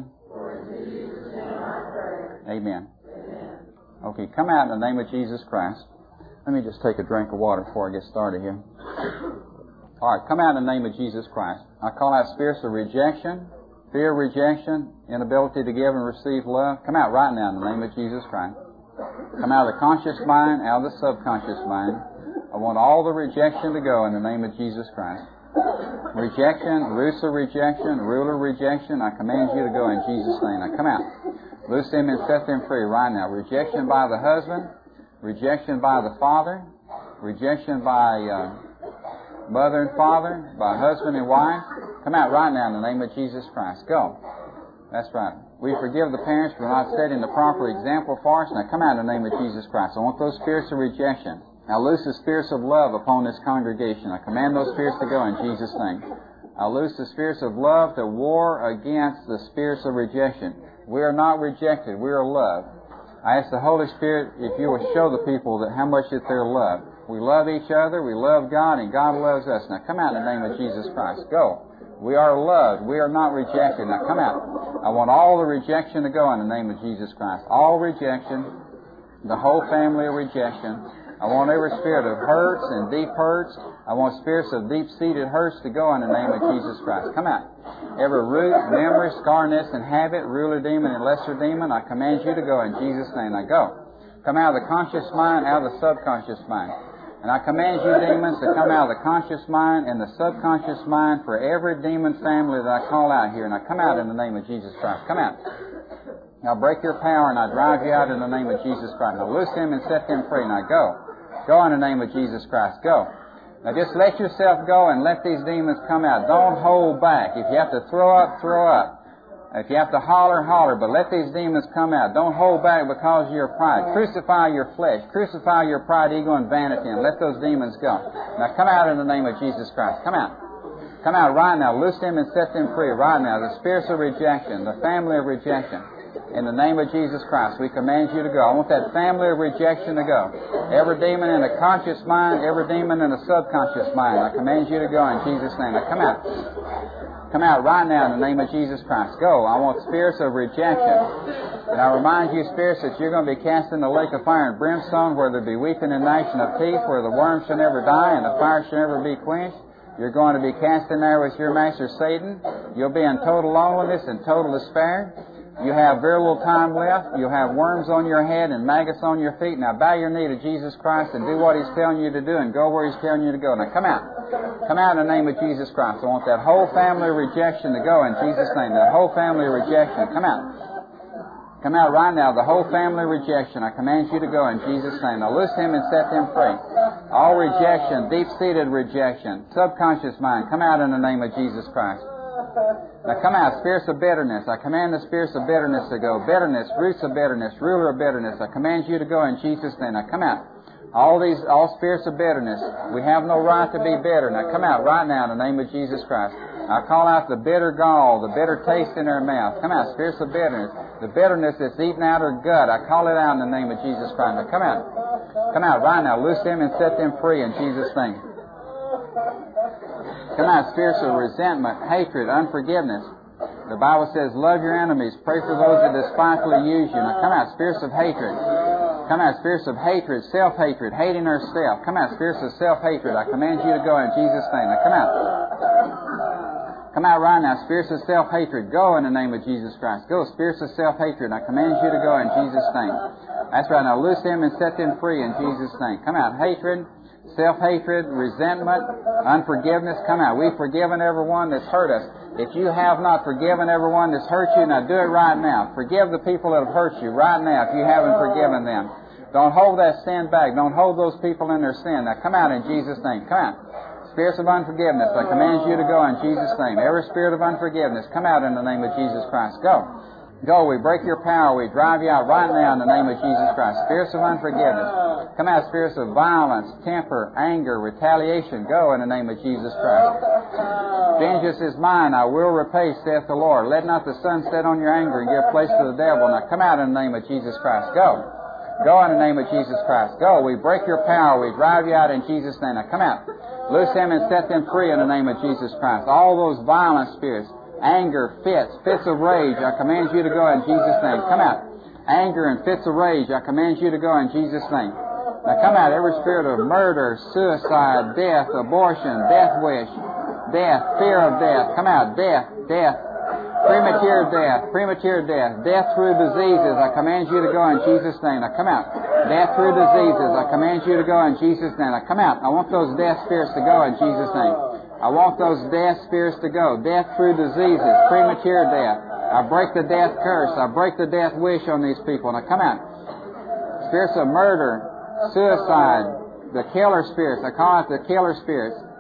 Amen. Okay, come out in the name of Jesus Christ. Let me just take a drink of water before I get started here. All right, come out in the name of Jesus Christ. I call out spirits of rejection, fear of rejection, inability to give and receive love. Come out right now in the name of Jesus Christ. Come out of the conscious mind, out of the subconscious mind. I want all the rejection to go in the name of Jesus Christ. Rejection, loose of rejection, ruler of rejection, I command you to go in Jesus' name. Now come out. Loose them and set them free right now. Rejection by the husband, rejection by the father, rejection by mother and father, by husband and wife, Come out right now in the name of Jesus Christ. Go. That's right. We forgive the parents for not setting the proper example for us. Now come out in the name of Jesus Christ. I want those spirits of rejection. Now loose the spirits of love upon this congregation. I command those spirits to go in Jesus' name. I loose the spirits of love to war against the spirits of rejection. We are not rejected. We are loved. I ask the Holy Spirit if you will show the people that how much that they're loved. We love each other. We love God, and God loves us. Now come out in the name of Jesus Christ. Go. We are loved. We are not rejected. Now come out. I want all the rejection to go in the name of Jesus Christ. All rejection, the whole family of rejection. I want every spirit of hurts and deep hurts. I want spirits of deep-seated hurts to go in the name of Jesus Christ. Come out. Every root, memory, scar, nest, and habit, ruler demon and lesser demon, I command you to go in Jesus' name. Now go. Come out of the conscious mind, out of the subconscious mind. And I command you, demons, to come out of the conscious mind and the subconscious mind for every demon family that I call out here. And I come out in the name of Jesus Christ. Come out. Now break your power and I drive you out in the name of Jesus Christ. Now loose them and set them free. Now go. Go in the name of Jesus Christ. Go. Now just let yourself go and let these demons come out. Don't hold back. If you have to throw up, throw up. If you have to holler, holler, but let these demons come out. Don't hold back because of your pride. Crucify your flesh. Crucify your pride, ego, and vanity, and let those demons go. Now come out in the name of Jesus Christ. Come out. Come out right now. Loose them and set them free right now. The spirits of rejection, the family of rejection. In the name of Jesus Christ, we command you to go. I want that family of rejection to go. Every demon in the conscious mind, every demon in the subconscious mind, I command you to go in Jesus' name. Now come out. Come out right now in the name of Jesus Christ. Go. I want spirits of rejection. And I remind you, spirits, that you're going to be cast in the lake of fire and brimstone, where there be weeping and gnashing of teeth, where the worm shall never die and the fire shall never be quenched. You're going to be cast in there with your master Satan. You'll be in total loneliness and total despair. You have very little time left. You'll have worms on your head and maggots on your feet. Now bow your knee to Jesus Christ and do what He's telling you to do and go where He's telling you to go. Now come out. Come out in the name of Jesus Christ. I want that whole family of rejection to go in Jesus' name. That whole family of rejection. Come out. Come out right now. The whole family of rejection. I command you to go in Jesus' name. Now loose them and set them free. All rejection, deep-seated rejection, subconscious mind, come out in the name of Jesus Christ. Now come out, spirits of bitterness. I command the spirits of bitterness to go. Bitterness, roots of bitterness, ruler of bitterness. I command you to go in Jesus' name. Now come out. All spirits of bitterness. We have no right to be bitter. Now come out right now in the name of Jesus Christ. I call out the bitter gall, the bitter taste in their mouth. Come out, spirits of bitterness. The bitterness that's eaten out her gut. I call it out in the name of Jesus Christ. Now come out. Come out right now. Loose them and set them free in Jesus' name. Come out, spirits of resentment, hatred, unforgiveness. The Bible says, love your enemies, pray for those that despitefully use you. Now come out, spirits of hatred. Come out, spirits of hatred, self-hatred, hating herself. Come out, spirits of self-hatred. I command you to go in Jesus' name. Now come out. Come out right now, spirits of self-hatred. Go in the name of Jesus Christ. Go, spirits of self-hatred. I command you to go in Jesus' name. That's right. Now loose them and set them free in Jesus' name. Come out, hatred, self-hatred, resentment, unforgiveness. Come out. We've forgiven everyone that's hurt us. If you have not forgiven everyone that's hurt you, now do it right now. Forgive the people that have hurt you right now if you haven't forgiven them. Don't hold that sin back. Don't hold those people in their sin. Now come out in Jesus' name. Come out. Spirits of unforgiveness, I command you to go in Jesus' name. Every spirit of unforgiveness, come out in the name of Jesus Christ. Go. Go. We break your power. We drive you out right now in the name of Jesus Christ. Spirits of unforgiveness. Come out, spirits of violence, temper, anger, retaliation. Go in the name of Jesus Christ. Vengeance is mine. I will repay, saith the Lord. Let not the sun set on your anger and give place to the devil. Now come out in the name of Jesus Christ. Go. Go in the name of Jesus Christ. Go. We break your power. We drive you out in Jesus' name. Now come out. Loose them and set them free in the name of Jesus Christ. All those violent spirits, anger, fits of rage, I command you to go in Jesus' name. Come out. Anger and fits of rage, I command you to go in Jesus' name. Now come out, every spirit of murder, suicide, death, abortion, death wish, death, fear of death. Come out, death, premature death, death through diseases. I command you to go in Jesus' name. Now come out. Death through diseases. I command you to go in Jesus' name. Now come out. I want those death spirits to go in Jesus' name. I want those death spirits to go. Death through diseases, premature death. I break the death curse. I break the death wish on these people. Now come out. Spirits of murder, suicide, the killer spirits. I call it the killer spirits.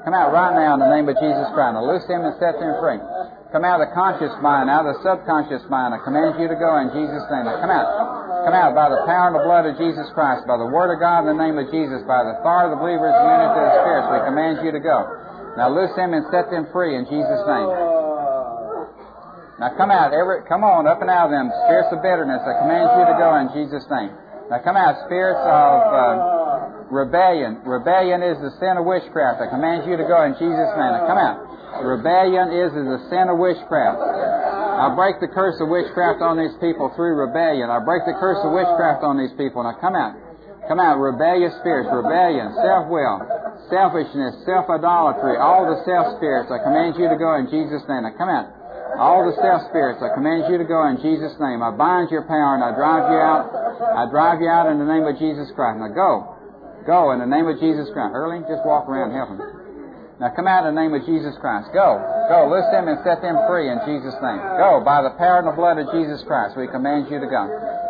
Come out right now in the name of Jesus Christ. Now loose them and set them free. Come out of the conscious mind, out of the subconscious mind. I command you to go in Jesus' name. Now come out. Come out by the power and the blood of Jesus Christ, by the Word of God in the name of Jesus, by the fire of the believers, the unity of the spirits. We command you to go. Now loose them and set them free in Jesus' name. Now come out, come on, up and out of them spirits of bitterness. I command you to go in Jesus' name. Now come out, spirits of rebellion. Rebellion is the sin of witchcraft. I command you to go in Jesus' name. Now come out. Rebellion is the sin of witchcraft. I break the curse of witchcraft on these people through rebellion. I break the curse of witchcraft on these people. Now come out. Come out, rebellious spirits, rebellion, self-will, selfishness, self-idolatry, all the self-spirits. I command you to go in Jesus' name. Now come out. All the self-spirits, I command you to go in Jesus' name. I bind your power and I drive you out. I drive you out in the name of Jesus Christ. Now go. Go in the name of Jesus Christ. Early, just walk around and help them. Now come out in the name of Jesus Christ. Go. Go. Loose them and set them free in Jesus' name. Go. By the power and the blood of Jesus Christ, we command you to go.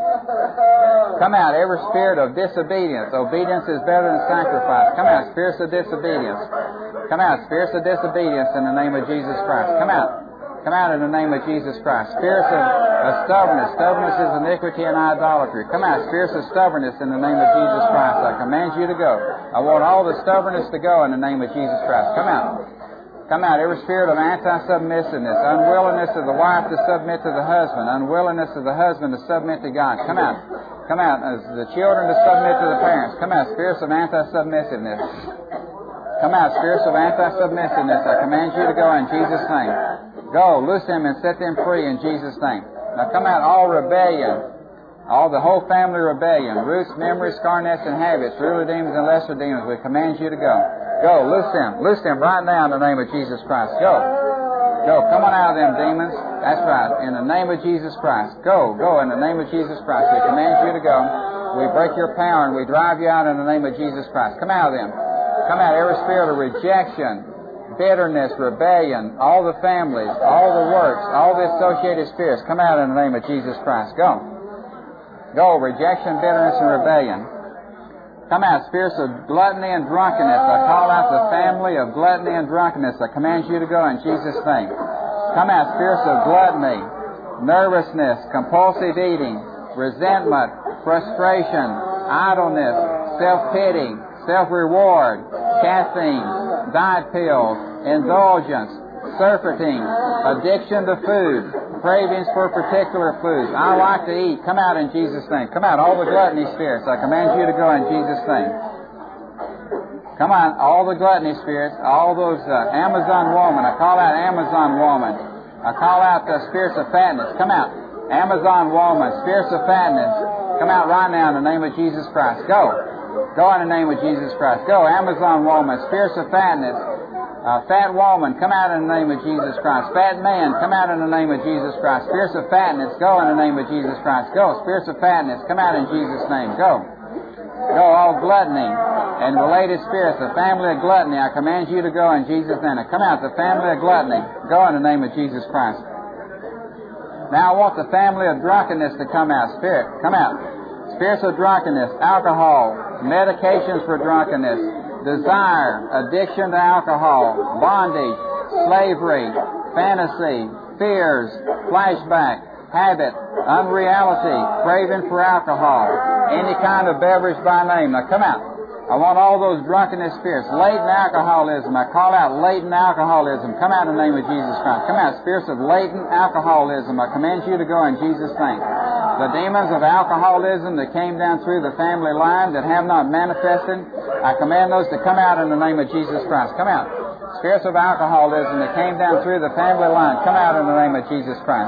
Come out, every spirit of disobedience. Obedience is better than sacrifice. Come out, spirits of disobedience. Come out, spirits of disobedience in the name of Jesus Christ. Come out. Come out in the name of Jesus Christ. Spirits of stubbornness. Stubbornness is iniquity and idolatry. Come out, spirits of stubbornness in the name of Jesus Christ. I command you to go. I want all the stubbornness to go in the name of Jesus Christ. Come out. Come out, every spirit of anti-submissiveness, unwillingness of the wife to submit to the husband, unwillingness of the husband to submit to God. Come out. Come out, as the children to submit to the parents. Come out, spirits of anti-submissiveness. Come out, spirits of anti-submissiveness. I command you to go in Jesus' name. Go, loose them and set them free in Jesus' name. Now come out, all rebellion, all the whole family rebellion, roots, memories, scar nests, and habits, ruler demons and lesser demons. We command you to go. Go, loose them right now in the name of Jesus Christ. Go. Go, come on out of them demons. That's right, in the name of Jesus Christ. Go in the name of Jesus Christ. We command you to go. We break your power and we drive you out in the name of Jesus Christ. Come out of them. Come out, every spirit of rejection, bitterness, rebellion, all the families, all the works, all the associated spirits, come out in the name of Jesus Christ. Go. Go, rejection, bitterness, and rebellion. Come out, spirits of gluttony and drunkenness. I call out the family of gluttony and drunkenness. I command you to go in Jesus' name. Come out, spirits of gluttony, nervousness, compulsive eating, resentment, frustration, idleness, self-pity, self-reward, caffeine, diet pills, indulgence, surfeiting, addiction to food, cravings for particular foods. I like to eat. Come out in Jesus' name. Come out, all the gluttony spirits. I command you to go in Jesus' name. Come on, all the gluttony spirits, all those Amazon woman. I call out Amazon woman. I call out the spirits of fatness. Come out, Amazon woman, spirits of fatness. Come out right now in the name of Jesus Christ. Go. Go in the name of Jesus Christ. Go, Amazon woman, spirits of fatness. Fat woman, come out in the name of Jesus Christ. Fat man, come out in the name of Jesus Christ. Spirits of fatness, go in the name of Jesus Christ. Go, spirits of fatness, come out in Jesus' name. Go. Go, all gluttony and related spirits, the family of gluttony, I command you to go in Jesus' name. Now come out, the family of gluttony. Go in the name of Jesus Christ. Now I want the family of drunkenness to come out. Spirit, come out. Spirits of drunkenness, alcohol, medications for drunkenness, desire, addiction to alcohol, bondage, slavery, fantasy, fears, flashback, habit, unreality, craving for alcohol, any kind of beverage by name. Now come out. I want all those drunkenness spirits, latent alcoholism. I call out latent alcoholism. Come out in the name of Jesus Christ. Come out, spirits of latent alcoholism. I command you to go in Jesus' name. The demons of alcoholism that came down through the family line that have not manifested, I command those to come out in the name of Jesus Christ. Come out. Spirits of alcoholism that came down through the family line, come out in the name of Jesus Christ.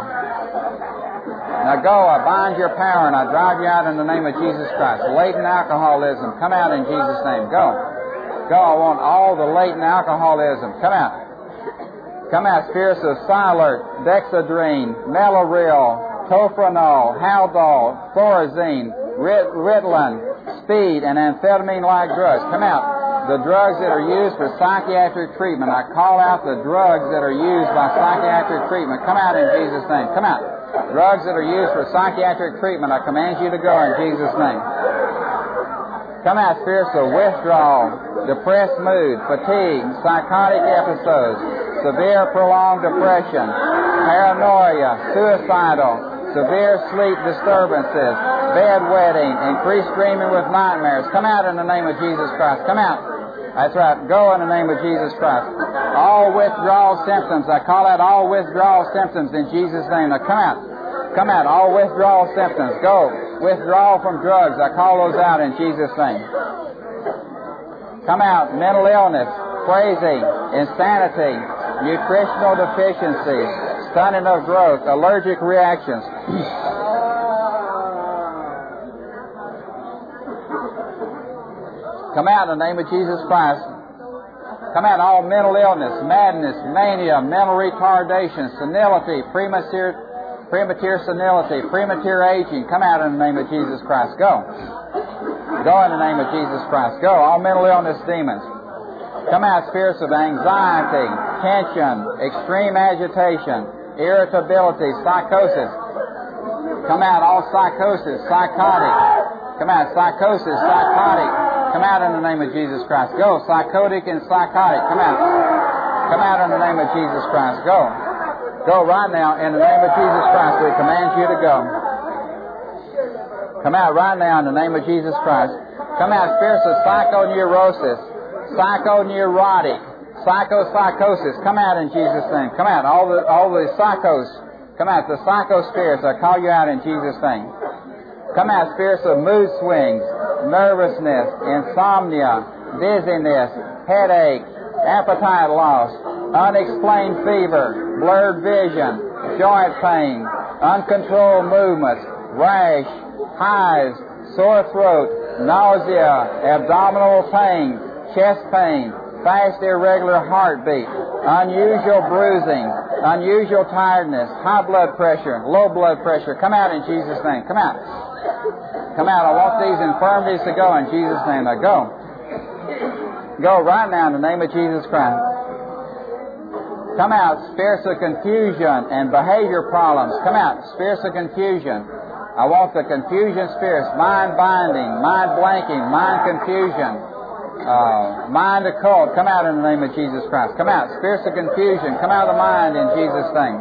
Now go, I bind your power and I drive you out in the name of Jesus Christ. Latent alcoholism, come out in Jesus' name. Go. Go, I want all the latent alcoholism. Come out. Come out, spirits of Silert, Dexedrine, Meloril, Tofranol, Haldol, Thorazine, Ritalin, speed, and amphetamine-like drugs. Come out. The drugs that are used for psychiatric treatment. I call out the drugs that are used by psychiatric treatment. Come out in Jesus' name. Come out. Drugs that are used for psychiatric treatment, I command you to go in Jesus' name. Come out, spirits of withdrawal, depressed mood, fatigue, psychotic episodes, severe prolonged depression, paranoia, suicidal, severe sleep disturbances, bedwetting, increased dreaming with nightmares. Come out in the name of Jesus Christ. Come out. That's right. Go in the name of Jesus Christ. All withdrawal symptoms. I call out all withdrawal symptoms in Jesus' name. Now come out. Come out. All withdrawal symptoms. Go. Withdrawal from drugs. I call those out in Jesus' name. Come out. Mental illness, crazy, insanity, nutritional deficiencies, stunting of growth, allergic reactions. Come out in the name of Jesus Christ. Come out all mental illness, madness, mania, mental retardation, senility, premature senility, premature aging. Come out in the name of Jesus Christ. Go. Go in the name of Jesus Christ. Go. All mental illness demons. Come out spirits of anxiety, tension, extreme agitation, irritability, psychosis. Come out all psychosis, psychotic. Come out psychosis, psychotic. Come out in the name of Jesus Christ. Go. Psychotic and psychotic. Come out. Come out in the name of Jesus Christ. Go. Go right now in the name of Jesus Christ. We command you to go. Come out right now in the name of Jesus Christ. Come out spirits of psychoneurosis, psychoneurotic, psychosis. Come out in Jesus' name. Come out. All the psychos. Come out. The psycho spirits. I call you out in Jesus' name. Come out spirits of mood swings, nervousness, insomnia, dizziness, headache, appetite loss, unexplained fever, blurred vision, joint pain, uncontrolled movements, rash, hives, sore throat, nausea, abdominal pain, chest pain, fast irregular heartbeat, unusual bruising, unusual tiredness, high blood pressure, low blood pressure. Come out in Jesus' name. Come out. Come out. I want these infirmities to go in Jesus' name. Now go. Go right now in the name of Jesus Christ. Come out, spirits of confusion and behavior problems. Come out, spirits of confusion. I want the confusion spirits, mind binding, mind blanking, mind confusion, mind occult. Come out in the name of Jesus Christ. Come out, spirits of confusion. Come out of the mind in Jesus' name.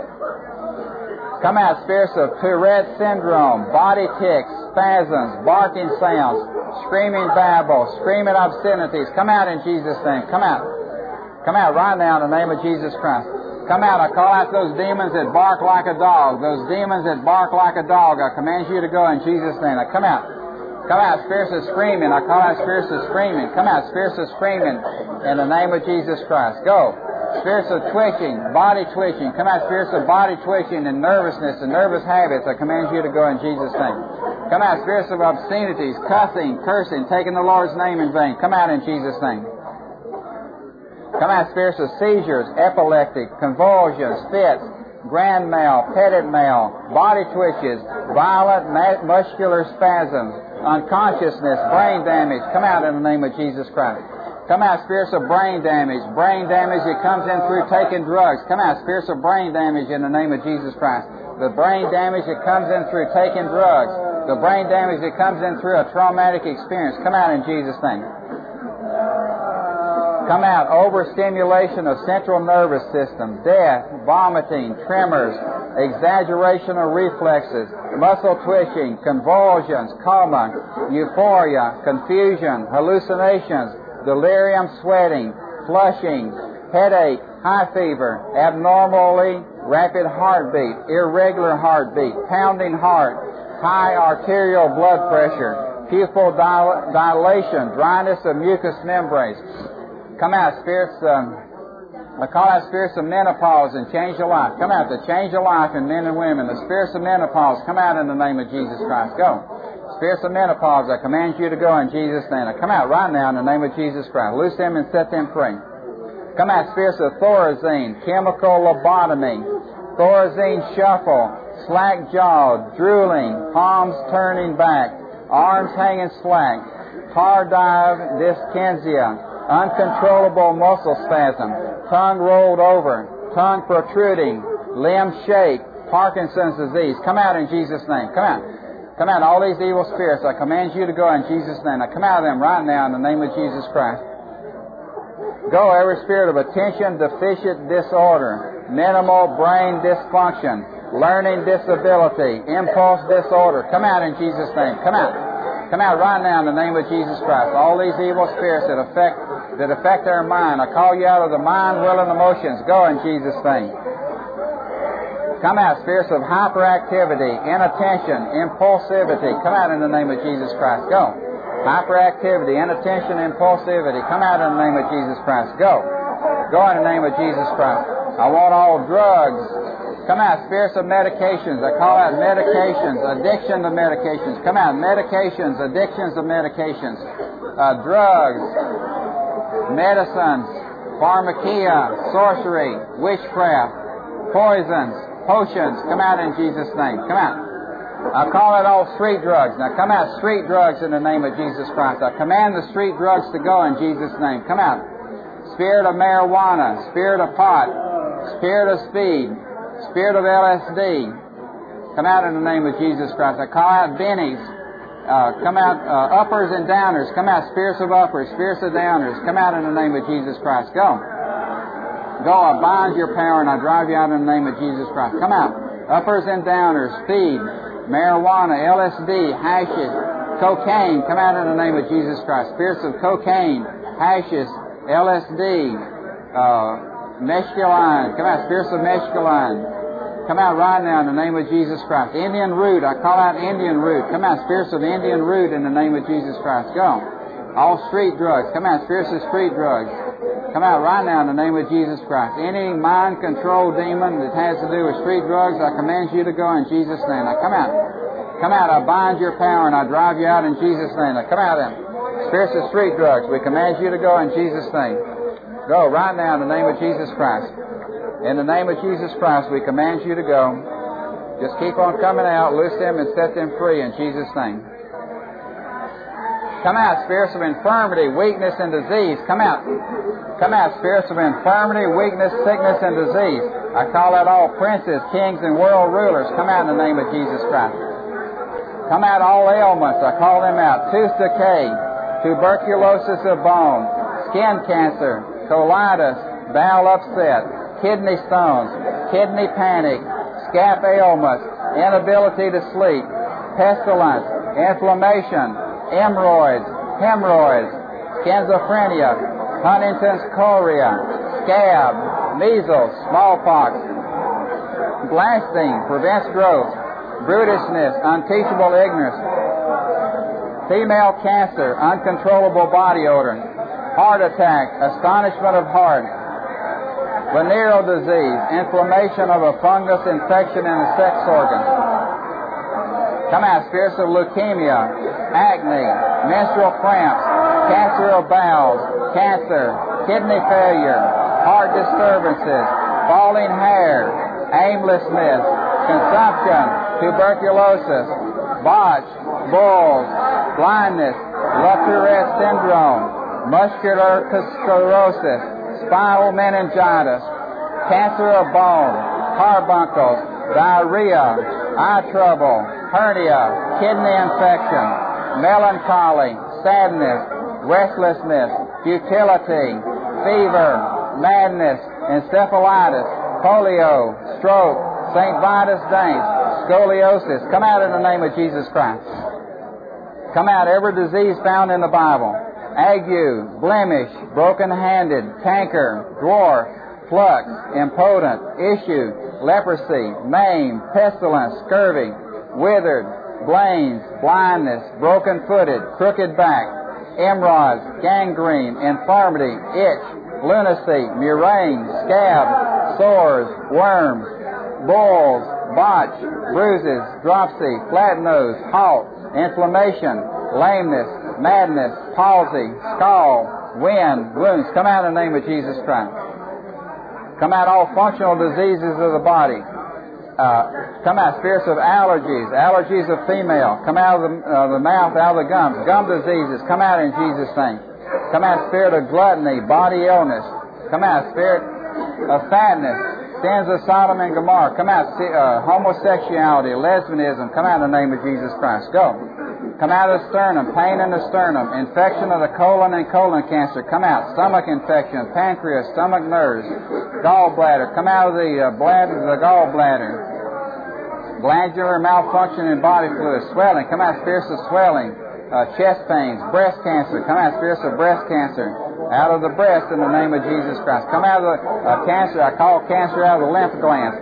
Come out, spirits of Tourette syndrome, body tics, spasms, barking sounds, screaming babble, screaming obscenities. Come out in Jesus' name. Come out. Come out right now in the name of Jesus Christ. Come out. I call out those demons that bark like a dog. Those demons that bark like a dog. I command you to go in Jesus' name. Now come out. Come out, spirits of screaming. I call out spirits of screaming. Come out, spirits of screaming in the name of Jesus Christ. Go. Spirits of twitching, body twitching. Come out, spirits of body twitching and nervousness and nervous habits. I command you to go in Jesus' name. Come out, spirits of obscenities, cussing, cursing, taking the Lord's name in vain. Come out in Jesus' name. Come out, spirits of seizures, epileptic, convulsions, fits, grand mal, petit mal, body twitches, violent muscular spasms, unconsciousness, brain damage. Come out in the name of Jesus Christ. Come out, spirits of brain damage that comes in through taking drugs. Come out, spirits of brain damage in the name of Jesus Christ. The brain damage that comes in through taking drugs. The brain damage that comes in through a traumatic experience. Come out in Jesus' name. Come out, overstimulation of central nervous system, death, vomiting, tremors, exaggeration of reflexes, muscle twitching, convulsions, coma, euphoria, confusion, hallucinations, delirium, sweating, flushing, headache, high fever, abnormally rapid heartbeat, irregular heartbeat, pounding heart, high arterial blood pressure, pupil dilation, dryness of mucous membranes. Come out, spirits, I call out spirits of menopause and change of life. Come out to change of life in men and women. The spirits of menopause, come out in the name of Jesus Christ. Go. Spirits of menopause, I command you to go in Jesus' name. Now come out right now in the name of Jesus Christ. Loose them and set them free. Come out, spirits of thorazine, chemical lobotomy, thorazine shuffle, slack jaw, drooling, palms turning back, arms hanging slack, tardive dyskinesia, uncontrollable muscle spasm, tongue rolled over, tongue protruding, limb shake, Parkinson's disease. Come out in Jesus' name. Come out. Come out, all these evil spirits. I command you to go in Jesus' name. Now come out of them right now in the name of Jesus Christ. Go, every spirit of attention deficient disorder, minimal brain dysfunction, learning disability, impulse disorder. Come out in Jesus' name. Come out. Come out right now in the name of Jesus Christ. All these evil spirits that affect our mind. I call you out of the mind, will, and emotions. Go in Jesus' name. Come out, spirits of hyperactivity, inattention, impulsivity. Come out in the name of Jesus Christ. Go. Hyperactivity, inattention, impulsivity. Come out in the name of Jesus Christ. Go. Go in the name of Jesus Christ. I want all drugs. Come out, spirits of medications. I call out medications, addiction to medications. Come out, medications, addictions of medications. Drugs, medicines, pharmakia, sorcery, witchcraft, poisons, potions. Come out in Jesus' name. Come out. I call it all street drugs. Now come out, street drugs in the name of Jesus Christ. I command the street drugs to go in Jesus' name. Come out. Spirit of marijuana, spirit of pot, spirit of speed, spirit of LSD. Come out in the name of Jesus Christ. I call out bennies. Come out, uppers and downers. Come out, spirits of uppers, spirits of downers. Come out in the name of Jesus Christ. Go. Go, I bind your power and I drive you out in the name of Jesus Christ. Come out. Uppers and downers, speed, marijuana, LSD, hashish, cocaine. Come out in the name of Jesus Christ. Spirits of cocaine, hashish, LSD, mescaline. Come out, spirits of mescaline. Come out right now in the name of Jesus Christ. Indian root. I call out Indian root. Come out, spirits of Indian root in the name of Jesus Christ. Go. All street drugs. Come out, spirits of street drugs. Come out right now in the name of Jesus Christ. Any mind control demon that has to do with street drugs, I command you to go in Jesus' name. Now come out. Come out. I bind your power and I drive you out in Jesus' name. Now come out then. Spirits of street drugs, we command you to go in Jesus' name. Go right now in the name of Jesus Christ. In the name of Jesus Christ, we command you to go. Just keep on coming out, loose them and set them free in Jesus' name. Come out, spirits of infirmity, weakness, and disease. Come out. Come out, spirits of infirmity, weakness, sickness, and disease. I call out all princes, kings, and world rulers. Come out in the name of Jesus Christ. Come out all ailments. I call them out. Tooth decay, tuberculosis of bone, skin cancer, colitis, bowel upset, kidney stones, kidney panic, scalp ailments, inability to sleep, pestilence, inflammation, hemorrhoids, schizophrenia, Huntington's chorea, scab, measles, smallpox, blasting, prevents growth, brutishness, unteachable ignorance, female cancer, uncontrollable body odor, heart attack, astonishment of heart, venereal disease, inflammation of a fungus infection in a sex organ. Come out, spirits of leukemia, acne, menstrual cramps, cancer of bowels, cancer, kidney failure, heart disturbances, falling hair, aimlessness, consumption, tuberculosis, botch, boils, blindness, Lou-Tourette syndrome, muscular sclerosis, spinal meningitis, cancer of bone, carbuncles, diarrhea, eye trouble, hernia, kidney infection, melancholy, sadness, restlessness, futility, fever, madness, encephalitis, polio, stroke, St. Vitus Danes, scoliosis. Come out in the name of Jesus Christ. Come out every disease found in the Bible. Ague, blemish, broken-handed, canker, dwarf, flux, impotent, issue, leprosy, maim, pestilence, scurvy, withered, blains, blindness, broken-footed, crooked back, hemorrhoids, gangrene, infirmity, itch, lunacy, murrain, scab, sores, worms, boils, botch, bruises, dropsy, flat nose, halt, inflammation, lameness, madness, palsy, scald, wind, wounds. Come out in the name of Jesus Christ. Come out all functional diseases of the body. Come out spirits of allergies of female. Come out of the mouth, out of the gums. Gum diseases. Come out in Jesus' name. Come out spirit of gluttony, body illness. Come out spirit of fatness, Sins of Sodom and Gomorrah, come out. Homosexuality, lesbianism, come out in the name of Jesus Christ. Go. Come out of the sternum, pain in the sternum, infection of the colon and colon cancer, come out. Stomach infection, pancreas, stomach nerves, gallbladder, come out of the gallbladder. Glandular malfunction in body fluid, swelling, come out spirits of swelling, chest pains, breast cancer, come out spirits of breast cancer, out of the breast in the name of Jesus Christ. Come out of the cancer, I call cancer out of the lymph glands.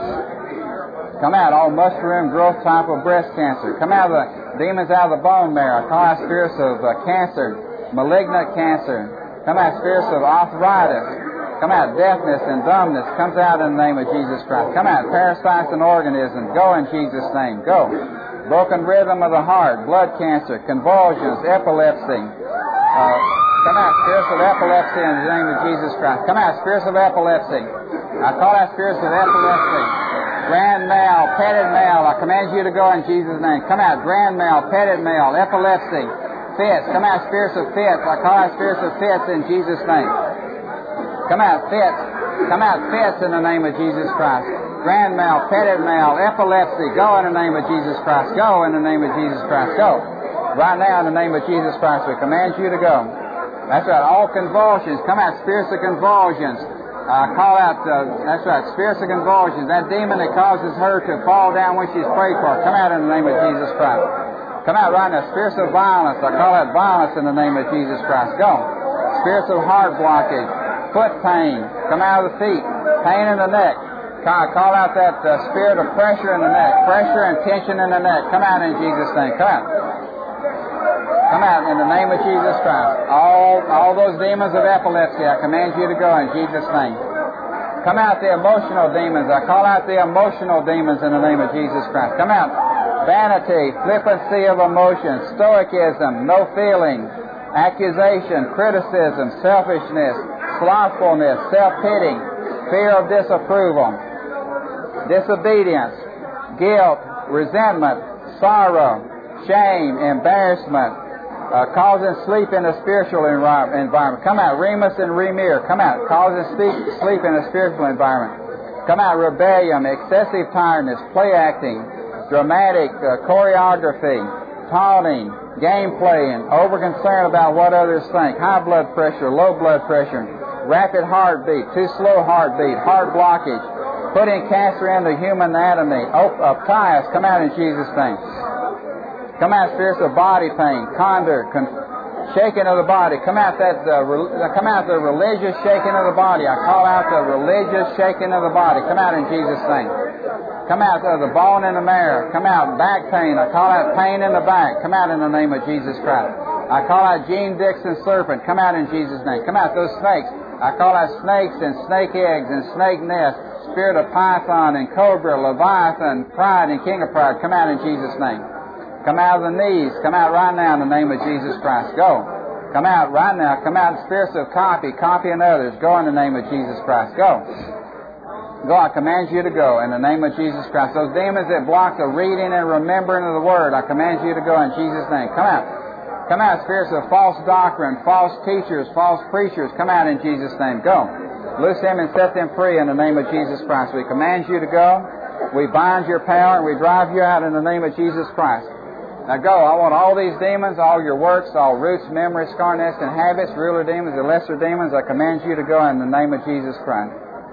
Come out, all mushroom growth type of breast cancer. Come out of the demons out of the bone marrow. I call out spirits of cancer, malignant cancer. Come out spirits of arthritis. Come out deafness and dumbness. Comes out in the name of Jesus Christ. Come out parasites and organisms. Go in Jesus' name. Go. Broken rhythm of the heart, blood cancer, convulsions, epilepsy. Come out spirits of epilepsy in the name of Jesus Christ. Come out spirits of epilepsy. I call out spirits of epilepsy. Grand mal, petted mal, I command you to go in Jesus' name. Come out, grand mal, petted mal, epilepsy, fits. Come out, spirits of fits. I call out spirits of fits in Jesus' name. Come out, fits. Come out, fits in the name of Jesus Christ. Grand mal, petted mal, epilepsy, go in the name of Jesus Christ. Go in the name of Jesus Christ. Go. Right now in the name of Jesus Christ, we command you to go. That's right, all convulsions. Come out, spirits of convulsions. Call out, that's right, spirits of convulsions. That demon that causes her to fall down when she's prayed for. Come out in the name of Jesus Christ. Come out right now. Spirits of violence. I call out violence in the name of Jesus Christ. Go. Spirits of heart blockage. Foot pain. Come out of the feet. Pain in the neck. I call out that spirit of pressure in the neck. Pressure and tension in the neck. Come out in Jesus' name. Come out. Come out in the name of Jesus Christ. All those demons of epilepsy, I command you to go in Jesus' name. Come out the emotional demons. I call out the emotional demons in the name of Jesus Christ. Come out. Vanity, flippancy of emotion, stoicism, no feeling, accusation, criticism, selfishness, slothfulness, self-pity, fear of disapproval, disobedience, guilt, resentment, sorrow, shame, embarrassment, causing sleep in the spiritual environment. Come out, Remus and Remir. Come out, causing sleep in the spiritual environment. Come out, rebellion, excessive tiredness, play acting, dramatic choreography, taunting, game playing, over concern about what others think, high blood pressure, low blood pressure, rapid heartbeat, too slow heartbeat, heart blockage, putting cancer in the human anatomy, uptights. Come out in Jesus' name. Come out spirits of body pain, condor, shaking of the body. Come out come out the religious shaking of the body. I call out the religious shaking of the body. Come out in Jesus' name. Come out the bone in the marrow. Come out back pain. I call out pain in the back. Come out in the name of Jesus Christ. I call out Gene Dixon serpent. Come out in Jesus' name. Come out those snakes. I call out snakes and snake eggs and snake nests. Spirit of python and cobra, leviathan, pride and king of pride. Come out in Jesus' name. Come out of the knees. Come out right now in the name of Jesus Christ. Go. Come out right now. Come out in spirits of copying others. Go in the name of Jesus Christ. Go. Go. I command you to go in the name of Jesus Christ. Those demons that block the reading and remembering of the Word, I command you to go in Jesus' name. Come out. Come out, spirits of false doctrine, false teachers, false preachers. Come out in Jesus' name. Go. Loose them and set them free in the name of Jesus Christ. We command you to go. We bind your power and we drive you out in the name of Jesus Christ. Now go. I want all these demons, all your works, all roots, memories, scar nests, and habits, ruler demons and lesser demons. I command you to go in the name of Jesus Christ.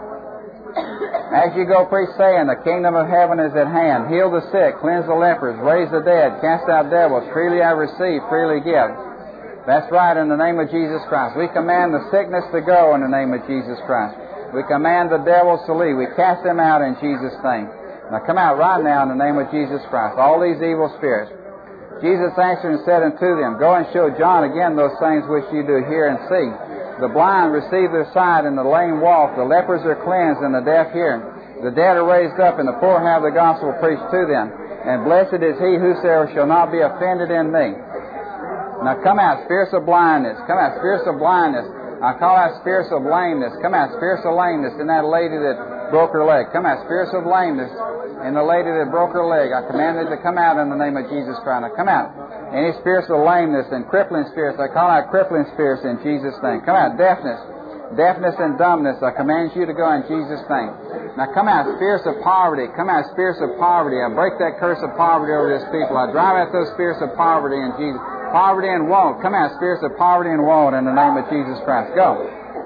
As you go, preach, saying, the kingdom of heaven is at hand. Heal the sick, cleanse the lepers, raise the dead, cast out devils. Freely I receive, freely give. That's right, in the name of Jesus Christ. We command the sickness to go in the name of Jesus Christ. We command the devils to leave. We cast them out in Jesus' name. Now come out right now in the name of Jesus Christ. All these evil spirits. Jesus answered and said unto them, go and show John again those things which you do hear and see. The blind receive their sight, and the lame walk. The lepers are cleansed, and the deaf hear. The dead are raised up, and the poor have the gospel preached to them. And blessed is he whosoever shall not be offended in me. Now come out, spirits of blindness. Come out, spirits of blindness. I call out spirits of lameness. Come out, spirits of lameness in that lady that broke her leg. Come out, spirits of lameness in the lady that broke her leg. I command it to come out in the name of Jesus Christ. Now come out. Any spirits of lameness and crippling spirits, I call out crippling spirits in Jesus' name. Come out, deafness and dumbness. I command you to go in Jesus' name. Now come out, spirits of poverty. Come out, spirits of poverty. I break that curse of poverty over this people. I drive out those spirits of poverty in Jesus. Poverty and want. Come out, spirits of poverty and want in the name of Jesus Christ. Go.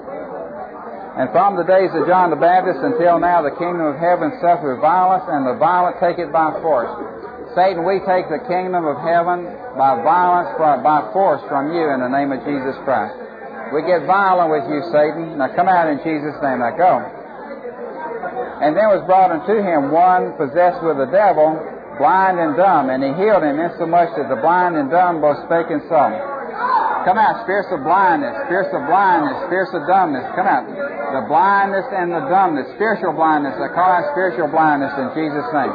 And from the days of John the Baptist until now, the kingdom of heaven suffereth violence, and the violent take it by force. Satan, we take the kingdom of heaven by violence, by force from you in the name of Jesus Christ. We get violent with you, Satan. Now come out in Jesus' name. Now go. And there was brought unto him one possessed with the devil, blind and dumb, and he healed him insomuch that the blind and dumb both spake and saw. Come out, spirits of blindness, spirits of blindness, spirits of dumbness. Come out. The blindness and the dumbness, spiritual blindness. I call out spiritual blindness in Jesus' name.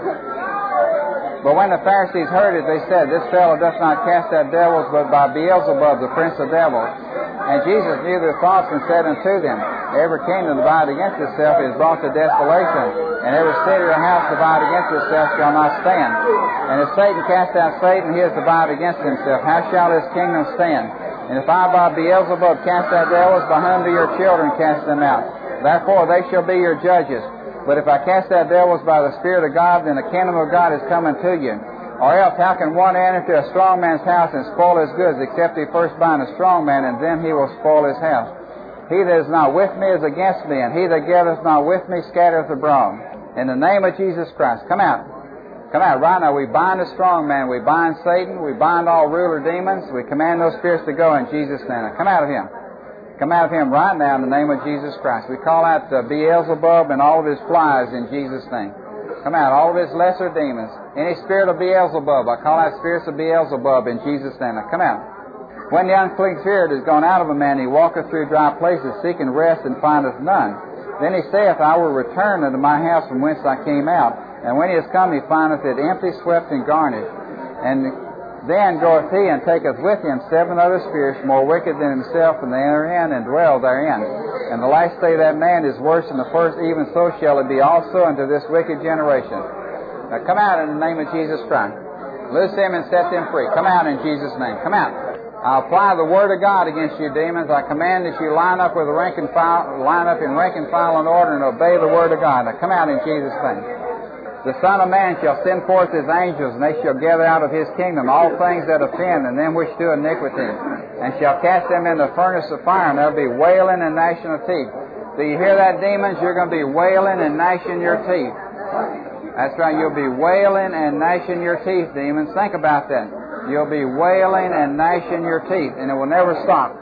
But when the Pharisees heard it, they said, This fellow doth not cast out devils, but by Beelzebub, the prince of devils. And Jesus knew their thoughts and said unto them, Every kingdom divided against itself is brought to desolation, and every city or house divided against itself shall not stand. And if Satan cast out Satan, he is divided against himself. How shall his kingdom stand? And if I by Beelzebub cast out devils, by whom do your children cast them out? Therefore they shall be your judges. But if I cast out devils by the Spirit of God, then the kingdom of God is coming to you. Or else, how can one enter into a strong man's house and spoil his goods, except he first bind a strong man, and then he will spoil his house? He that is not with me is against me, and he that gathereth not with me scattereth abroad. In the name of Jesus Christ, come out. Come out right now. We bind the strong man. We bind Satan. We bind all ruler demons. We command those spirits to go in Jesus' name. Now, come out of him. Come out of him right now in the name of Jesus Christ. We call out Beelzebub and all of his flies in Jesus' name. Come out, all of his lesser demons. Any spirit of Beelzebub, I call out spirits of Beelzebub in Jesus' name. Now come out. When the unclean spirit is gone out of a man, he walketh through dry places, seeking rest, and findeth none. Then he saith, I will return unto my house from whence I came out. And when he is come, he findeth it empty, swept, and garnished. And then goeth he and taketh with him 7 other spirits more wicked than himself, and they enter in and dwell therein. And the last day of that man is worse than the first, even so shall it be also unto this wicked generation. Now come out in the name of Jesus Christ. Loose them and set them free. Come out in Jesus' name. Come out. I apply the Word of God against you, demons. I command that you line up with the rank and file, line up in rank and file in order, and obey the Word of God. Now come out in Jesus' name. The Son of Man shall send forth his angels, and they shall gather out of his kingdom all things that offend, and them which do iniquity, and shall cast them in the furnace of fire, and there'll be wailing and gnashing of teeth. Do you hear that, demons? You're going to be wailing and gnashing your teeth. That's right, you'll be wailing and gnashing your teeth, demons. Think about that. You'll be wailing and gnashing your teeth, and it will never stop.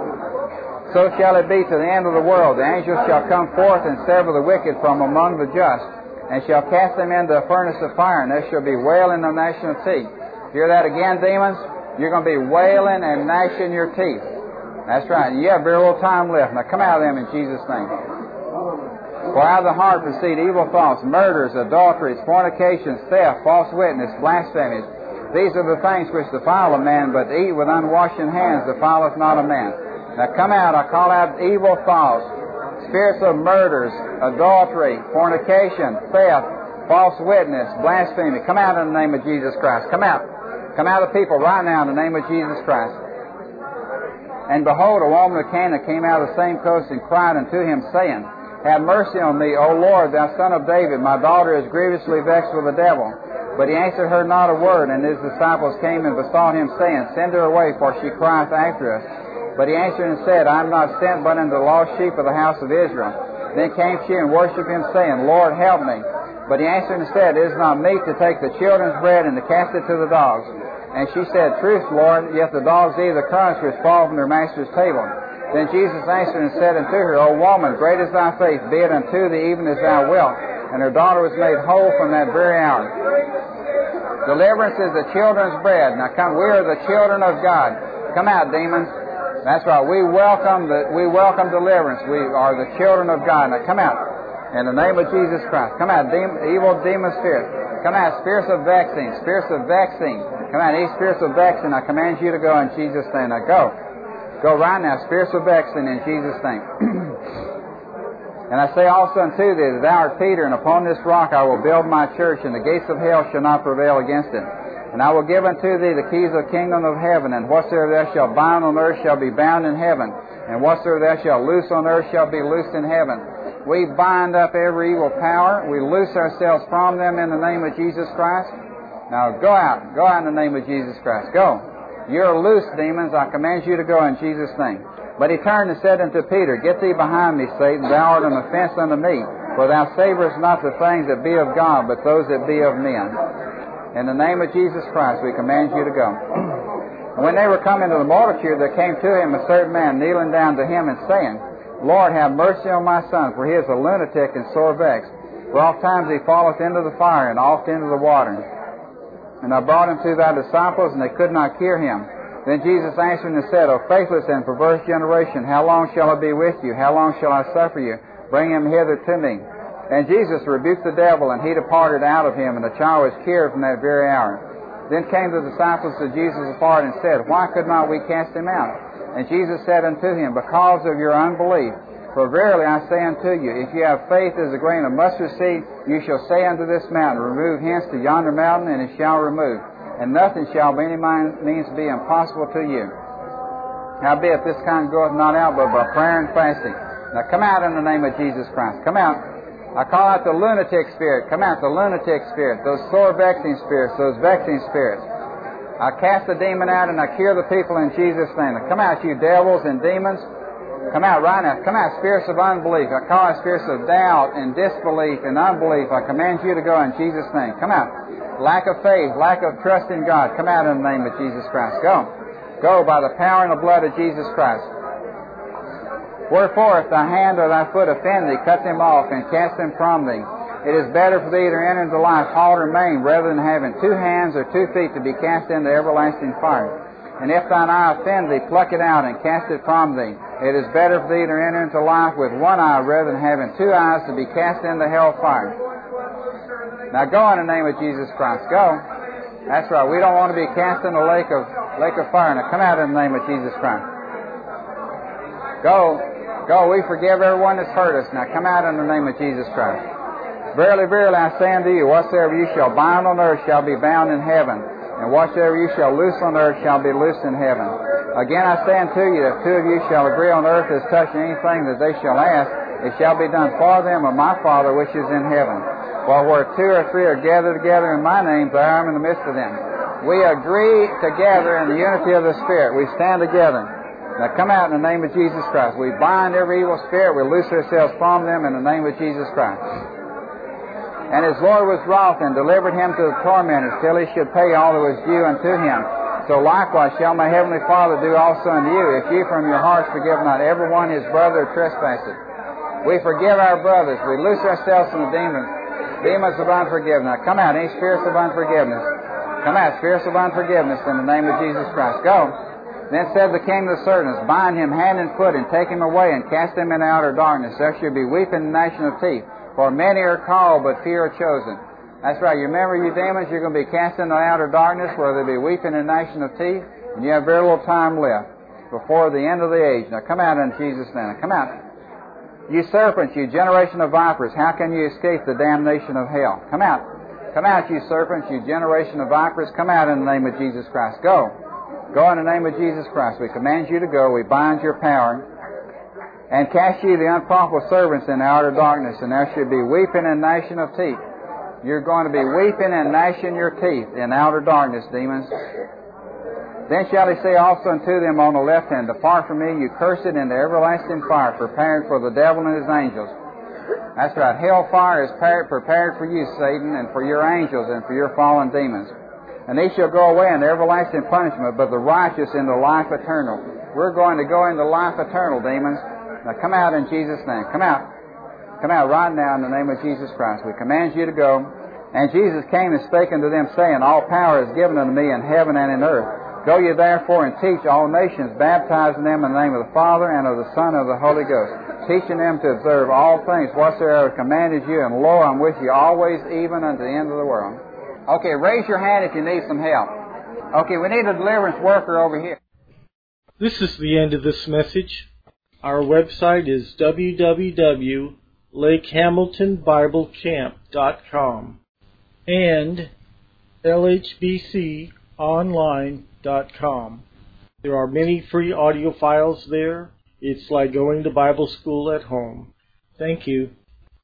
So shall it be to the end of the world. The angels shall come forth and sever the wicked from among the just, and shall cast them into a furnace of fire, and there shall be wailing and gnashing of teeth. Hear that again, demons? You're going to be wailing and gnashing your teeth. That's right. You have very little time left. Now come out of them in Jesus' name. For out of the heart proceed evil thoughts, murders, adulteries, fornications, theft, false witness, blasphemies. These are the things which defile a man, but to eat with unwashed hands defileth not a man. Now come out. I call out evil thoughts, spirits of murders, adultery, fornication, theft, false witness, blasphemy. Come out in the name of Jesus Christ. Come out. Come out of the people right now in the name of Jesus Christ. And behold, a woman of Canaan came out of the same coast and cried unto him, saying, Have mercy on me, O Lord, thou son of David. My daughter is grievously vexed with the devil. But he answered her not a word, and his disciples came and besought him, saying, Send her away, for she crieth after us. But he answered and said, I am not sent but unto the lost sheep of the house of Israel. Then came she and worshipped him, saying, Lord, help me. But he answered and said, It is not meet to take the children's bread and to cast it to the dogs. And she said, Truth, Lord, yet the dogs eat the crumbs which fall from their master's table. Then Jesus answered and said unto her, O woman, great is thy faith, be it unto thee even as thou wilt. And her daughter was made whole from that very hour. Deliverance is the children's bread. Now come, we are the children of God. Come out, demons. That's right. We welcome deliverance. We are the children of God. Now come out in the name of Jesus Christ. Come out, evil demon spirits. Come out, spirits of vexing. Spirits of vexing. Come out, these spirits of vexing. I command you to go in Jesus' name. Now go. Go right now, spirits of vexing in Jesus' name. And I say also unto thee that thou art Peter, and upon this rock I will build my church, and the gates of hell shall not prevail against it. And I will give unto thee the keys of the kingdom of heaven, and whatsoever thou shalt bind on earth shall be bound in heaven, and whatsoever thou shalt loose on earth shall be loosed in heaven. We bind up every evil power. We loose ourselves from them in the name of Jesus Christ. Now go out. Go out in the name of Jesus Christ. Go. You're loose, demons. I command you to go in Jesus' name. But he turned and said unto Peter, Get thee behind me, Satan. Thou art an offense unto me. For thou savorest not the things that be of God, but those that be of men. In the name of Jesus Christ, we command you to go. And when they were come into the multitude, there came to him a certain man, kneeling down to him and saying, Lord, have mercy on my son, for he is a lunatic and sore vexed. For oft times he falleth into the fire, and oft into the water. And I brought him to thy disciples, and they could not cure him. Then Jesus answered and said, O faithless and perverse generation, how long shall I be with you? How long shall I suffer you? Bring him hither to me. And Jesus rebuked the devil, and he departed out of him, and the child was cured from that very hour. Then came the disciples to Jesus apart and said, Why could not we cast him out? And Jesus said unto him, Because of your unbelief. For verily I say unto you, if you have faith as a grain of mustard seed, you shall say unto this mountain, Remove hence to yonder mountain, and it shall remove. And nothing shall by any means be impossible to you. Howbeit this kind goeth not out but by prayer and fasting. Now come out in the name of Jesus Christ. Come out. I call out the lunatic spirit. Come out, the lunatic spirit. Those sore vexing spirits, those vexing spirits. I cast the demon out and I cure the people in Jesus' name. Now come out, you devils and demons. Come out right now. Come out, spirits of unbelief. I call out spirits of doubt and disbelief and unbelief. I command you to go in Jesus' name. Come out. Lack of faith, lack of trust in God. Come out in the name of Jesus Christ. Go. Go by the power and the blood of Jesus Christ. Wherefore, if thy hand or thy foot offend thee, cut them off and cast them from thee. It is better for thee to enter into life halt or maimed, rather than having 2 hands or 2 feet to be cast into everlasting fire. And if thine eye offend thee, pluck it out and cast it from thee. It is better for thee to enter into life with 1 eye, rather than having 2 eyes to be cast into hell fire. Now go in the name of Jesus Christ. Go. That's right. We don't want to be cast in the lake of fire. Now come out in the name of Jesus Christ. Go. Go. We forgive everyone that's hurt us. Now come out in the name of Jesus Christ. Verily, verily, I say unto you, whatsoever you shall bind on earth shall be bound in heaven, and whatsoever you shall loose on earth shall be loosed in heaven. Again I say unto you, if 2 of you shall agree on earth as touching anything that they shall ask, it shall be done for them of my Father which is in heaven. For where 2 or 3 are gathered together in my name, there I am in the midst of them. We agree together in the unity of the Spirit. We stand together. Now come out in the name of Jesus Christ. We bind every evil spirit. We loose ourselves from them in the name of Jesus Christ. And his Lord was wroth and delivered him to the tormentors till he should pay all that was due unto him. So likewise shall my heavenly Father do also unto you, if ye from your hearts forgive not every one his brother or trespasses. We forgive our brothers. We loose ourselves from the demons of unforgiveness. Now come out, any spirits of unforgiveness. Come out, spirits of unforgiveness in the name of Jesus Christ. Go. Then said the king to the servants, Bind him hand and foot, and take him away, and cast him into outer darkness. There shall be weeping and gnashing of teeth. For many are called, but few are chosen. That's right. You remember, you demons, you're going to be cast into outer darkness where there'll be weeping and gnashing of teeth, and you have very little time left before the end of the age. Now come out in Jesus' name. Now come out. You serpents, you generation of vipers, how can you escape the damnation of hell? Come out. Come out, you serpents, you generation of vipers. Come out in the name of Jesus Christ. Go. Go in the name of Jesus Christ. We command you to go. We bind your power. And cast ye the unprofitable servants in outer darkness, and there shall be weeping and gnashing of teeth. You're going to be weeping and gnashing your teeth in outer darkness, demons. Then shall he say also unto them on the left hand, Depart from me, you cursed, into everlasting fire, prepared for the devil and his angels. That's right. Hellfire is prepared for you, Satan, and for your angels, and for your fallen demons. And they shall go away into everlasting punishment, but the righteous into life eternal. We're going to go into life eternal, demons. Now come out in Jesus' name. Come out. Come out right now in the name of Jesus Christ. We command you to go. And Jesus came and spake unto them, saying, All power is given unto me in heaven and in earth. Go ye therefore and teach all nations, baptizing them in the name of the Father and of the Son and of the Holy Ghost, teaching them to observe all things whatsoever I have commanded you, and lo, I'm with you always, even unto the end of the world. Okay, raise your hand if you need some help. Okay, we need a deliverance worker over here. This is the end of this message. Our website is www.lakehamiltonbiblecamp.com and lhbconline.com. There are many free audio files there. It's like going to Bible school at home. Thank you.